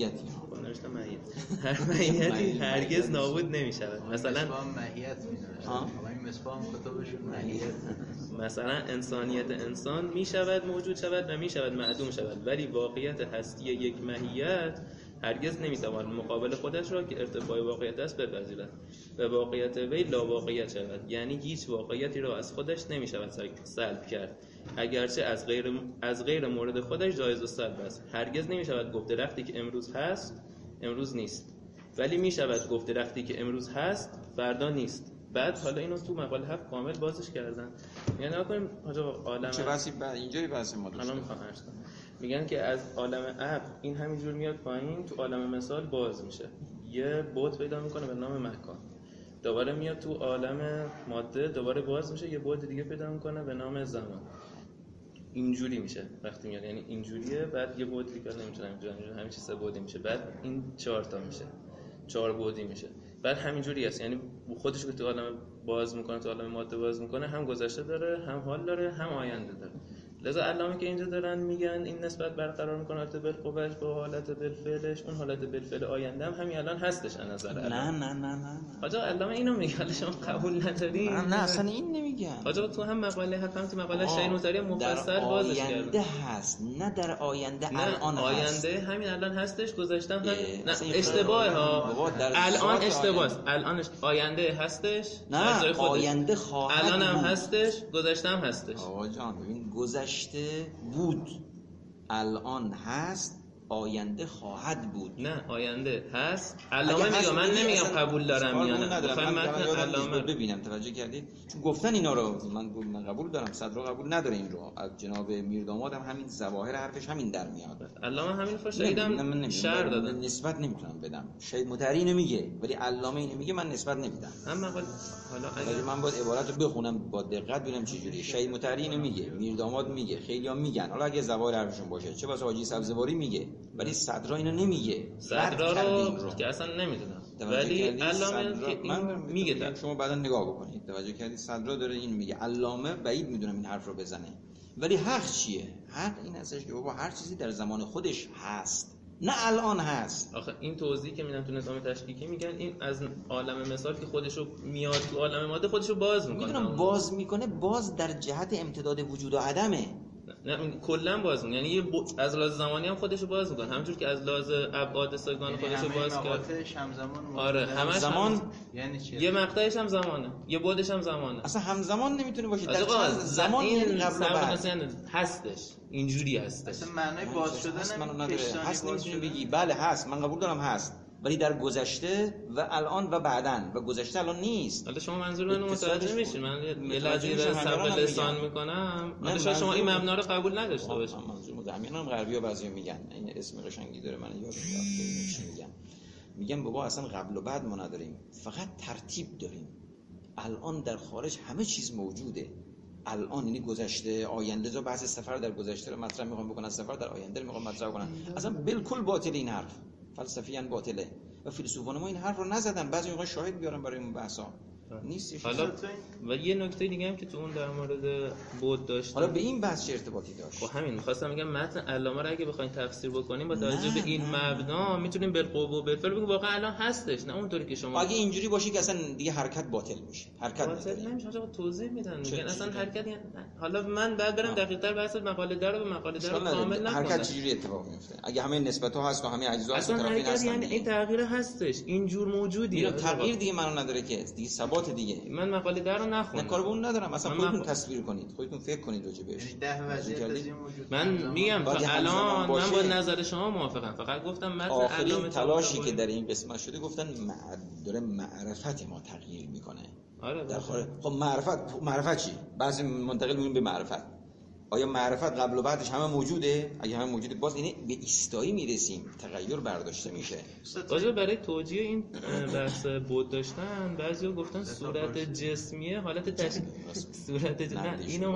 ماهیتی هرگز نابود نمیشود. مثلا ماهیت میدونه، مصفام کتابشون ماهیت. مثلا انسانیت انسان میشود موجود شود و میشود معدوم شود، ولی واقعیت هستی یک ماهیت هرگز نمیتواند مقابل خودش را که ارتفاع واقعیت است بپذیرد و واقعیت وی لا واقعیت شود. یعنی هیچ واقعیتی را از خودش نمیشود سلب کرد، اگرچه از غیر مورد خودش جایز و سلب است. هرگز نمیشود گفت درختی که امروز هست امروز نیست، ولی میشود گفت درختی که امروز هست فردا نیست. بعد حالا اینو تو مقاله 7 کامل بازش کردن. یعنی نکنیم حاجا عالم چه بحثی بعد اینجوری بحث ما الان میخوام عرض کنم. میگن که از عالم ابر این همینجور میاد پایین، تو عالم مثال باز میشه، یه بعد پیدا میکنه به نام مکان، دوباره میاد تو عالم ماده دوباره باز میشه، یه بعد دیگه پیدا میکنه به نام زمان. اینجوری میشه وقتی میاد، یعنی اینجوریه، بعد یه بعد دیگه نمیتونه همین چیز 3 بعدی میشه، بعد این 4 تا میشه، 4 بعدی میشه، بعد همینجوری است. یعنی خودش که تو عالم باز میکنه، تو عالم ماده باز میکنه، هم گذشته داره، هم حال داره، هم آینده داره. لذا علامه که اینجا دارن میگن این نسبت برقرار میکنه حالت بالقوهش با حالت بالفعلش، اون حالت بالفعل آینده هم همین الان هستش از نظر علامه. نه حاجا علامه اینو میگه، شما قبول نداری؟ نه اصلا این نمیگم. حاجا تو هم مقاله هم تو مقاله شین نوتاری مفصل بازش کرد. آینده هست، نه در آینده، الان هست. آینده همین الان هستش، گذشتم هم نه اشتباهه ها. الان اشتباهه، الان آینده هستش، نه آینده خواهد الان هم هستش، گذشتم هستش. آقا جان ببین، گذشته بود، الان هست، آینده خواهد بود. نه آینده هست. علامه میگه، من نمیگم قبول دارم یا نه، گفتم متن علامه ببینم توجه کردید، چون گفتن اینا رو من قبول دارم، صدر قبول نداره این رو. از جناب میرداماد هم همین ظواهر حرفش همین در میاد. علامه همین فشیدم شعر دادن، نسبت نمیتونم بدم. شاید متری اینو میگه ولی علامه اینو میگه، من نسبت نمیدم. اما حالا اگه من باید عبارت رو بخونم با دقت ببینم چه جوریه. شاید متری اینو میگه، میرداماد میگه، خیلی‌ها میگن، حالا اگه ظواهر حرفشون باشه، چه واسه حاجی سبزواری میگه، ولی صدرا اینو نمیگه. صدرا رو که اصلا نمیدونم، ولی علامه که این میگه، شما بعدا نگاه بکنید. توجه کردید؟ صدرا داره این میگه. علامه بعید میدونم این حرف رو بزنه، ولی حق چیه؟ حق این هستش که بابا هر چیزی در زمان خودش هست، نه الان هست. آخه این توضیحی که میدن تو نظام تشکیکی میگن این از عالم مثال که خودشو میاد تو عالم ماده خودشو باز میکنه. میدونم باز میکنه، باز در جهت امتداد وجود و عدمه. نه کلا باز میکنه، یعنی از لحاظ زمانی هم خودشو باز میکنه، همونجور که از لحاظ ابعاد سگان خودشو باز کرد. مقاطعش همزمان آره همش زمان یعنی چی؟ یه مقطعش هم زمانه، یه بعدش هم زمانه. اصلا همزمان نمیتونه باشه، در آقا چند زمان این قبل و بعد هستش، اینجوری هستش. اصلا معنای باز شدن منو نداره، هست باز نمیتونی شدن. بگی بله هست، من قبول دارم هست، ولی در گذشته و الان و بعدن و گذشته الان نیست. حالا شما منظور منو متوجه میشین؟ من یه لحظه در سبق لسان میکنم. حالا شما این مبنا رو قبول نداشته باشید. منظور مدهمیان هم غربی‌ها بعضیا میگن، این اسم قشنگی داره من یادم رفت، میگن بابا اصلا قبل و بعد ما نداریم، فقط ترتیب داریم. الان در خارج همه چیز موجوده. الان یعنی گذشته، آینده، جو بحث سفر در گذشته رو مطرح میخوام بکنن، سفر در آینده رو میخوام مطرح کنن. اصلا بالکل باطل این حرف، فلسفیاً باطله و فیلسوفان ما این حرف رو نزدن. بعضی موقع شاهد بیارن برای این بحثا نیستش. حالا و یه نکته دیگه هم که تو اون در مورد بود داشت، حالا به این بحث چه ارتباطی داشت؟ خب همین می‌خواستم بگم متن علامه رو اگه بخواید تفسیر بکنیم با توجه به این مبنا میتونیم بالقوه و بالفعل بگیم واقعا الان هستش، نه اونطوری که شما. اگه اینجوری باشه که اصلا دیگه حرکت باطل میشه، حرکت باطل نمیشه. آقا توضیح میدن میگن اصلا حرکت یعنی حالا من بعد برم دقیق‌تر بحث مقاله در به مقاله در کامل نکنم. حرکت چجوری اتفاق میفته؟ اگه همه نسبت‌ها هست و همه اجزا هست، اصلا حرکت یعنی این تغییر هستش، این جور موجودیه. اینو تغییر دیگه منو نداره که دیگه ثبات دیگه. من مقاله در رو نخوندم، نه کار به اون ندارم، اصلا خودتون تصویر کنید، خودتون فکر کنید راجع بهش. یعنی 10 وضعیت از این موجود. من میگم تا الان من با نظر شما موافقم، فقط گفتم متن علامه تلاشی که در این قسمت شده گفتن داره معرفت ما تغییر میکنه. آره در خارج. خب معرفت چی؟ بعضی منتقل میگن به معرفت. آیا معرفت قبل و بعدش همه موجوده؟ اگه همه موجوده باز یعنی به ایستایی میرسیم، تغییر برداشته میشه. باشه برای توجیه این بحث بود داشتن بعضیا گفتن صورت جسمیه حالت صورت نه اینو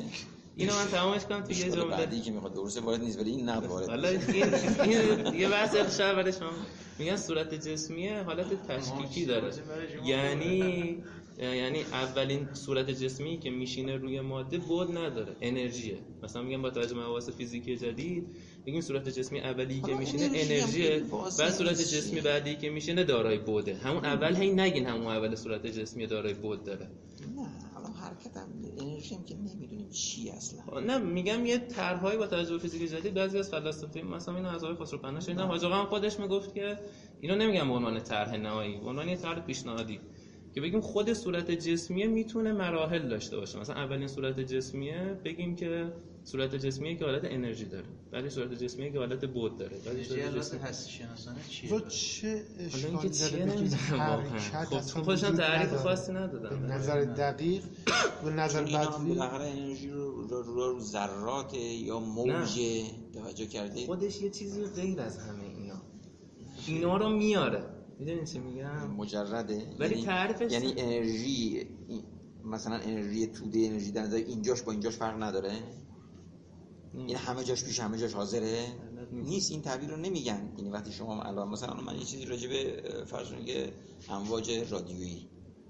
من تمامش کنم تو یه جمله بعدی که میخواد درسته وارد نیست ولی این نه وارد. حالا این یه بحث شب برای شما میگن صورت جسمیه حالت تشکیکی داره، یعنی اولین صورت جسمی که میشینه روی ماده بود نداره، انرژیه. مثلا میگن با توجه به مباحث فیزیکی جدید میگیم صورت جسمی اولی که میشینه انرژیه، بعد صورت جسمی بعدی که میشینه دارای بوده. همون اول هی نگین همون اول صورت جسمی دارای بود داره. نه حالا حرکت هم انرژی هم که نمیدونیم چی اصلا. نه میگم یه طرحهایی با توجه به فیزیک جدید بعضی از فلاسفه مثلا اینو از آقای خسروپنا شنیدم، حاج آقا هم خودش میگفت که اینو نمیگم به عنوان طرح نهایی، به عنوان یه طرح پیشنهادی که بگیم خود صورت جسمیه میتونه مراحل داشته باشه. مثلا اولین صورت جسمیه بگیم که صورت جسمیه که حالت انرژی داره، بعد صورت جسمیه که حالت بود داره، بعد صورت جسمی هستی شناسانه چیه؟ تو چه اشکالی داره نمیدونم واقعا. خب خودشون تعریف خاصی ندادن. به نظر دقیق به نظر بدوی بالاخره انرژی رو ذرات یا موج توجه کردید. خودش یه چیزی غیر از همه اینا رو میاره. میدونین چه میگم؟ مجرده، ولی تعریفش یعنی انرژی مثلا انرژی توده، انرژی در نظر اینجاش با اینجاش فرق نداره. این همه جاش پیش همه جاش حاضره نیست. این تعبیر رو نمیگن. یعنی وقتی شما الان مثلا من یه چیزی راجع به فرض کنید امواج رادیویی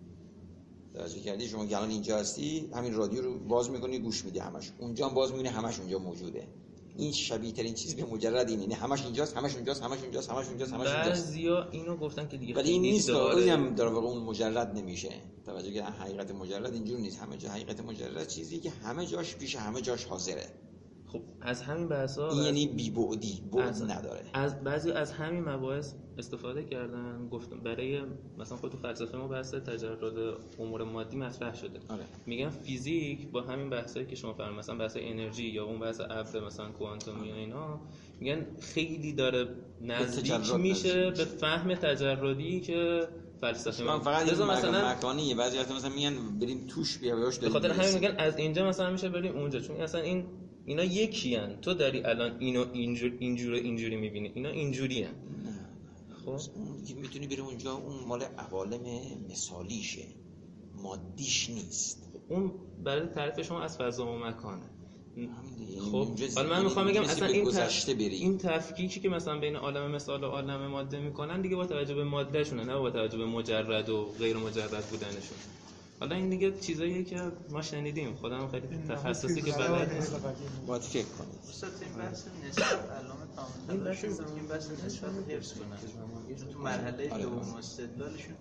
توجه کردی، شما که الان اینجا هستی همین رادیو رو باز می‌کنی گوش میدی، همش اونجا هم باز می‌بینی، همش اونجا موجوده. این شبیه ترین چیز به مجرد اینه، یعنی همش اینجاست، همش اونجاست، همش اونجاست، همش اونجاست، همش اونجاست. بعضیا اینو گفتن که دیگه ولی این نیست، اونم در واقع اون مجرد نمیشه. توجه که حقیقت مجرد اینجوری نیست. همه جا حقیقت مجرد چیزی که همه جاش پیش همه جاش حاضره. خب از همین بحثا این یعنی بی بعدی، بعد نداره. از بعضی از همین مباحث استفاده کردن، گفتم برای مثلا خود فلسفه ما بحث تجرد امور مادی مطرح شده. آره. میگن فیزیک با همین بحثایی که شما فرمودید، مثلا بحث انرژی یا اون بحث ابر مثلا کوانتومی و اینا، میگن خیلی داره نزدیک میشه به فهم تجردی که فلسفه ما فقط این مثلا مکانیه. بعضی وقتا مثلا میگن بریم توش بیاش داریم. به خاطر همین میگن از اینجا مثلا میشه بریم اونجا، چون اصلا اینا یکیان. تو داری الان اینو اینجوری میبینی، اینا اینجوری ان. خب اون که میتونی بری اونجا، اون مال عوالم مثالیشه، مادیش نیست. اون برای تعریف شما از فضا و مکانه. خب حالا من میخوام بگم اصلا این تفکیکی که مثلا بین عالم مثال و عالم ماده میکنن دیگه با توجه به ماده شونه، نه با توجه به مجرد و غیر مجرد بودنشون. حالا این دیگه چیزاییه که ما شنیدیم، خودم خیلی تخصصی که بلد نیستم. باید فکر کنید. استاد این بحث نسبت علامه کامل این بحث نسبت حفظ کنن تو مرحله دوم استدلالشون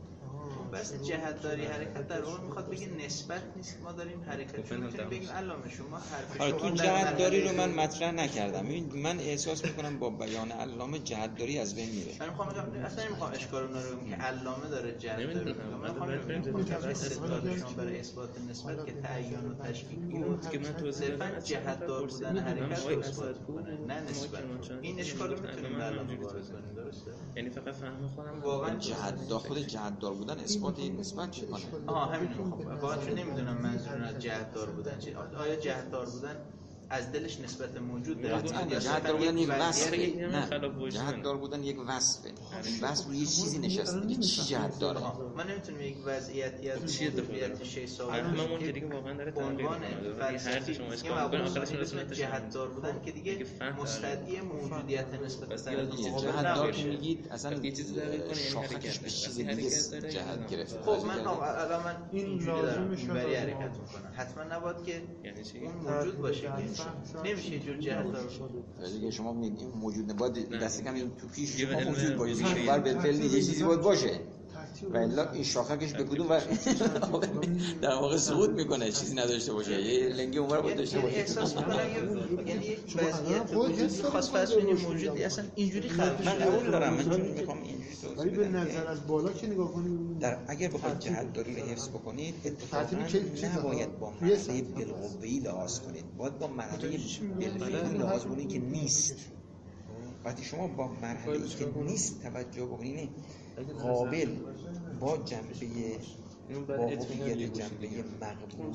بحث جهتداری حرکت در واقع میخواد بگه نسبت نیست که ما داریم حرکت رو میتونیم بگیم علامه شما حرف آره شما تو جهتداری رو من مطرح نکردم. من احساس میکنم با بیان علامه جهتداری از بین میره. من میخوام بگم اصلا نمیخوام اشکال اون رو بگم که علامه داره جهتداری نمیدونم. من میخوام بگم که استدلال شما برای اثبات نسبت که تعیین و تشکیک بود که من توضیح دادم جهتدار بودن حرکت رو اثبات میکنه نه نسبت. این اشکال رو میتونیم علامه وارد کنیم درسته؟ یعنی فقط فهم خودم واقعا جهتدار خود جهتدار بودن اثبات یک نسبت میکنه. همین واقعا چون نمیدونم منظورن از جهتدار بودن چی. آیا جهتدار بودن از دلش نسبت موجود داره؟ جهتدار بودن یک وصفه. نه جهتدار بودن یک وصفه. این وصف روی یه چیزی نشسته که چی جهت داره. من نمیتونم یک وضعیتی از موجودیت شی ثابت همون دیگه واقعا داره عنوان فلسفی که مبحث جهتدار بودن که دیگه مستدعی موجودیت نسبت به جهتدار که میگید اصلا شاخکش به چیز دیگه جهت گرفته. خب من الان من اینجوری دارم اینوری حرکت میکنم حتما نباید که اون موجود باشه که نمیشه یه جور جهتدار باشه. دیگه شما میگید این موجود نباید دست کم تو پیش شما موجود باشه. بر بالفعل یه چیزی باید باشه. و الا این شاخکش به کدوم و در واقع سقوط میکنه چیزی نداشته باشه. یه لنگه اونور باید داشته باشه. احساس میکنم یعنی یک وضعیت وجود خاص فرض کنیم موجودی اصلا اینجوری خلق من قبول دارم. من چون میخوام اینجوری ولی به نظر از بالا که نگاه کنیم اگر بخواید جهتداری رو حفظ بکنید اتفاقا نباید با مرحله بالقوه‌ای لحاظ کنید. باید با مرحله بالفعلی لحاظ کنید که نیست. وقتی شما با مرحله‌ای که نیست توجه بکنید قابل با جنبه با هویت جنبه مقبول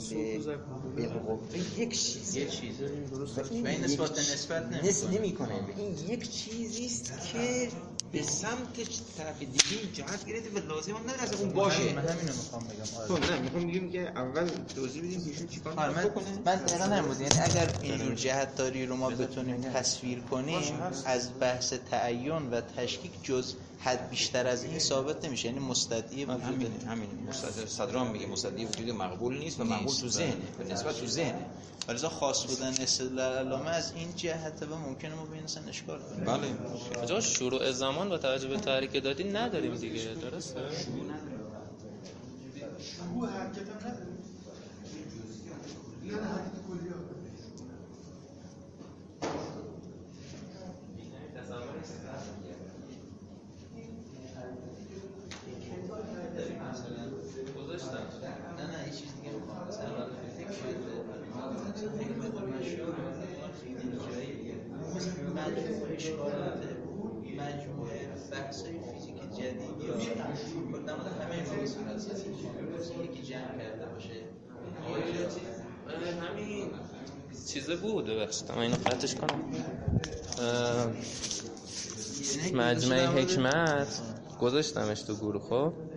بالقوه یک چیزه و این نسبت نمیکنه. این یک چیزی است که به سمت طرف دیگه جهت گرفته و لازم هم نداره اون باشه. من همینو میخوام بگم. نه میخوام بگم که اول توضیح بدیم ایشون چیکار میکنه. من دقیقاً نمی‌دونم یعنی اگر اینجور جهتداری رو ما بتونیم تصویر کنیم از بحث تعین و تشکیک جز حد بیشتر از این ثابت نمیشه. یعنی مستدعی وجود همین مستدعی صدرام میگه مستدعی وجود مقبول نیست و مقبول تو ذهنه به نسبت تو ذهنه. ولی خاص بودن استدلال علامه از این جهت و ممکنه ما ببینیم اصلا اشکال کنه. بله جا شروع زمان با توجه به تحریک دادی نداریم دیگه درسته؟ شروع حرکت هم نداریم. نه حرکت کلی مجموعه بحث‌های فیزیک جدیدی یا کلا همه موضوعات یکی جمع کرده باشه. همین چیزه بود ببخشید من اینو قطعش کنم. مجمع حکمت گذاشتمش تو گروه. خب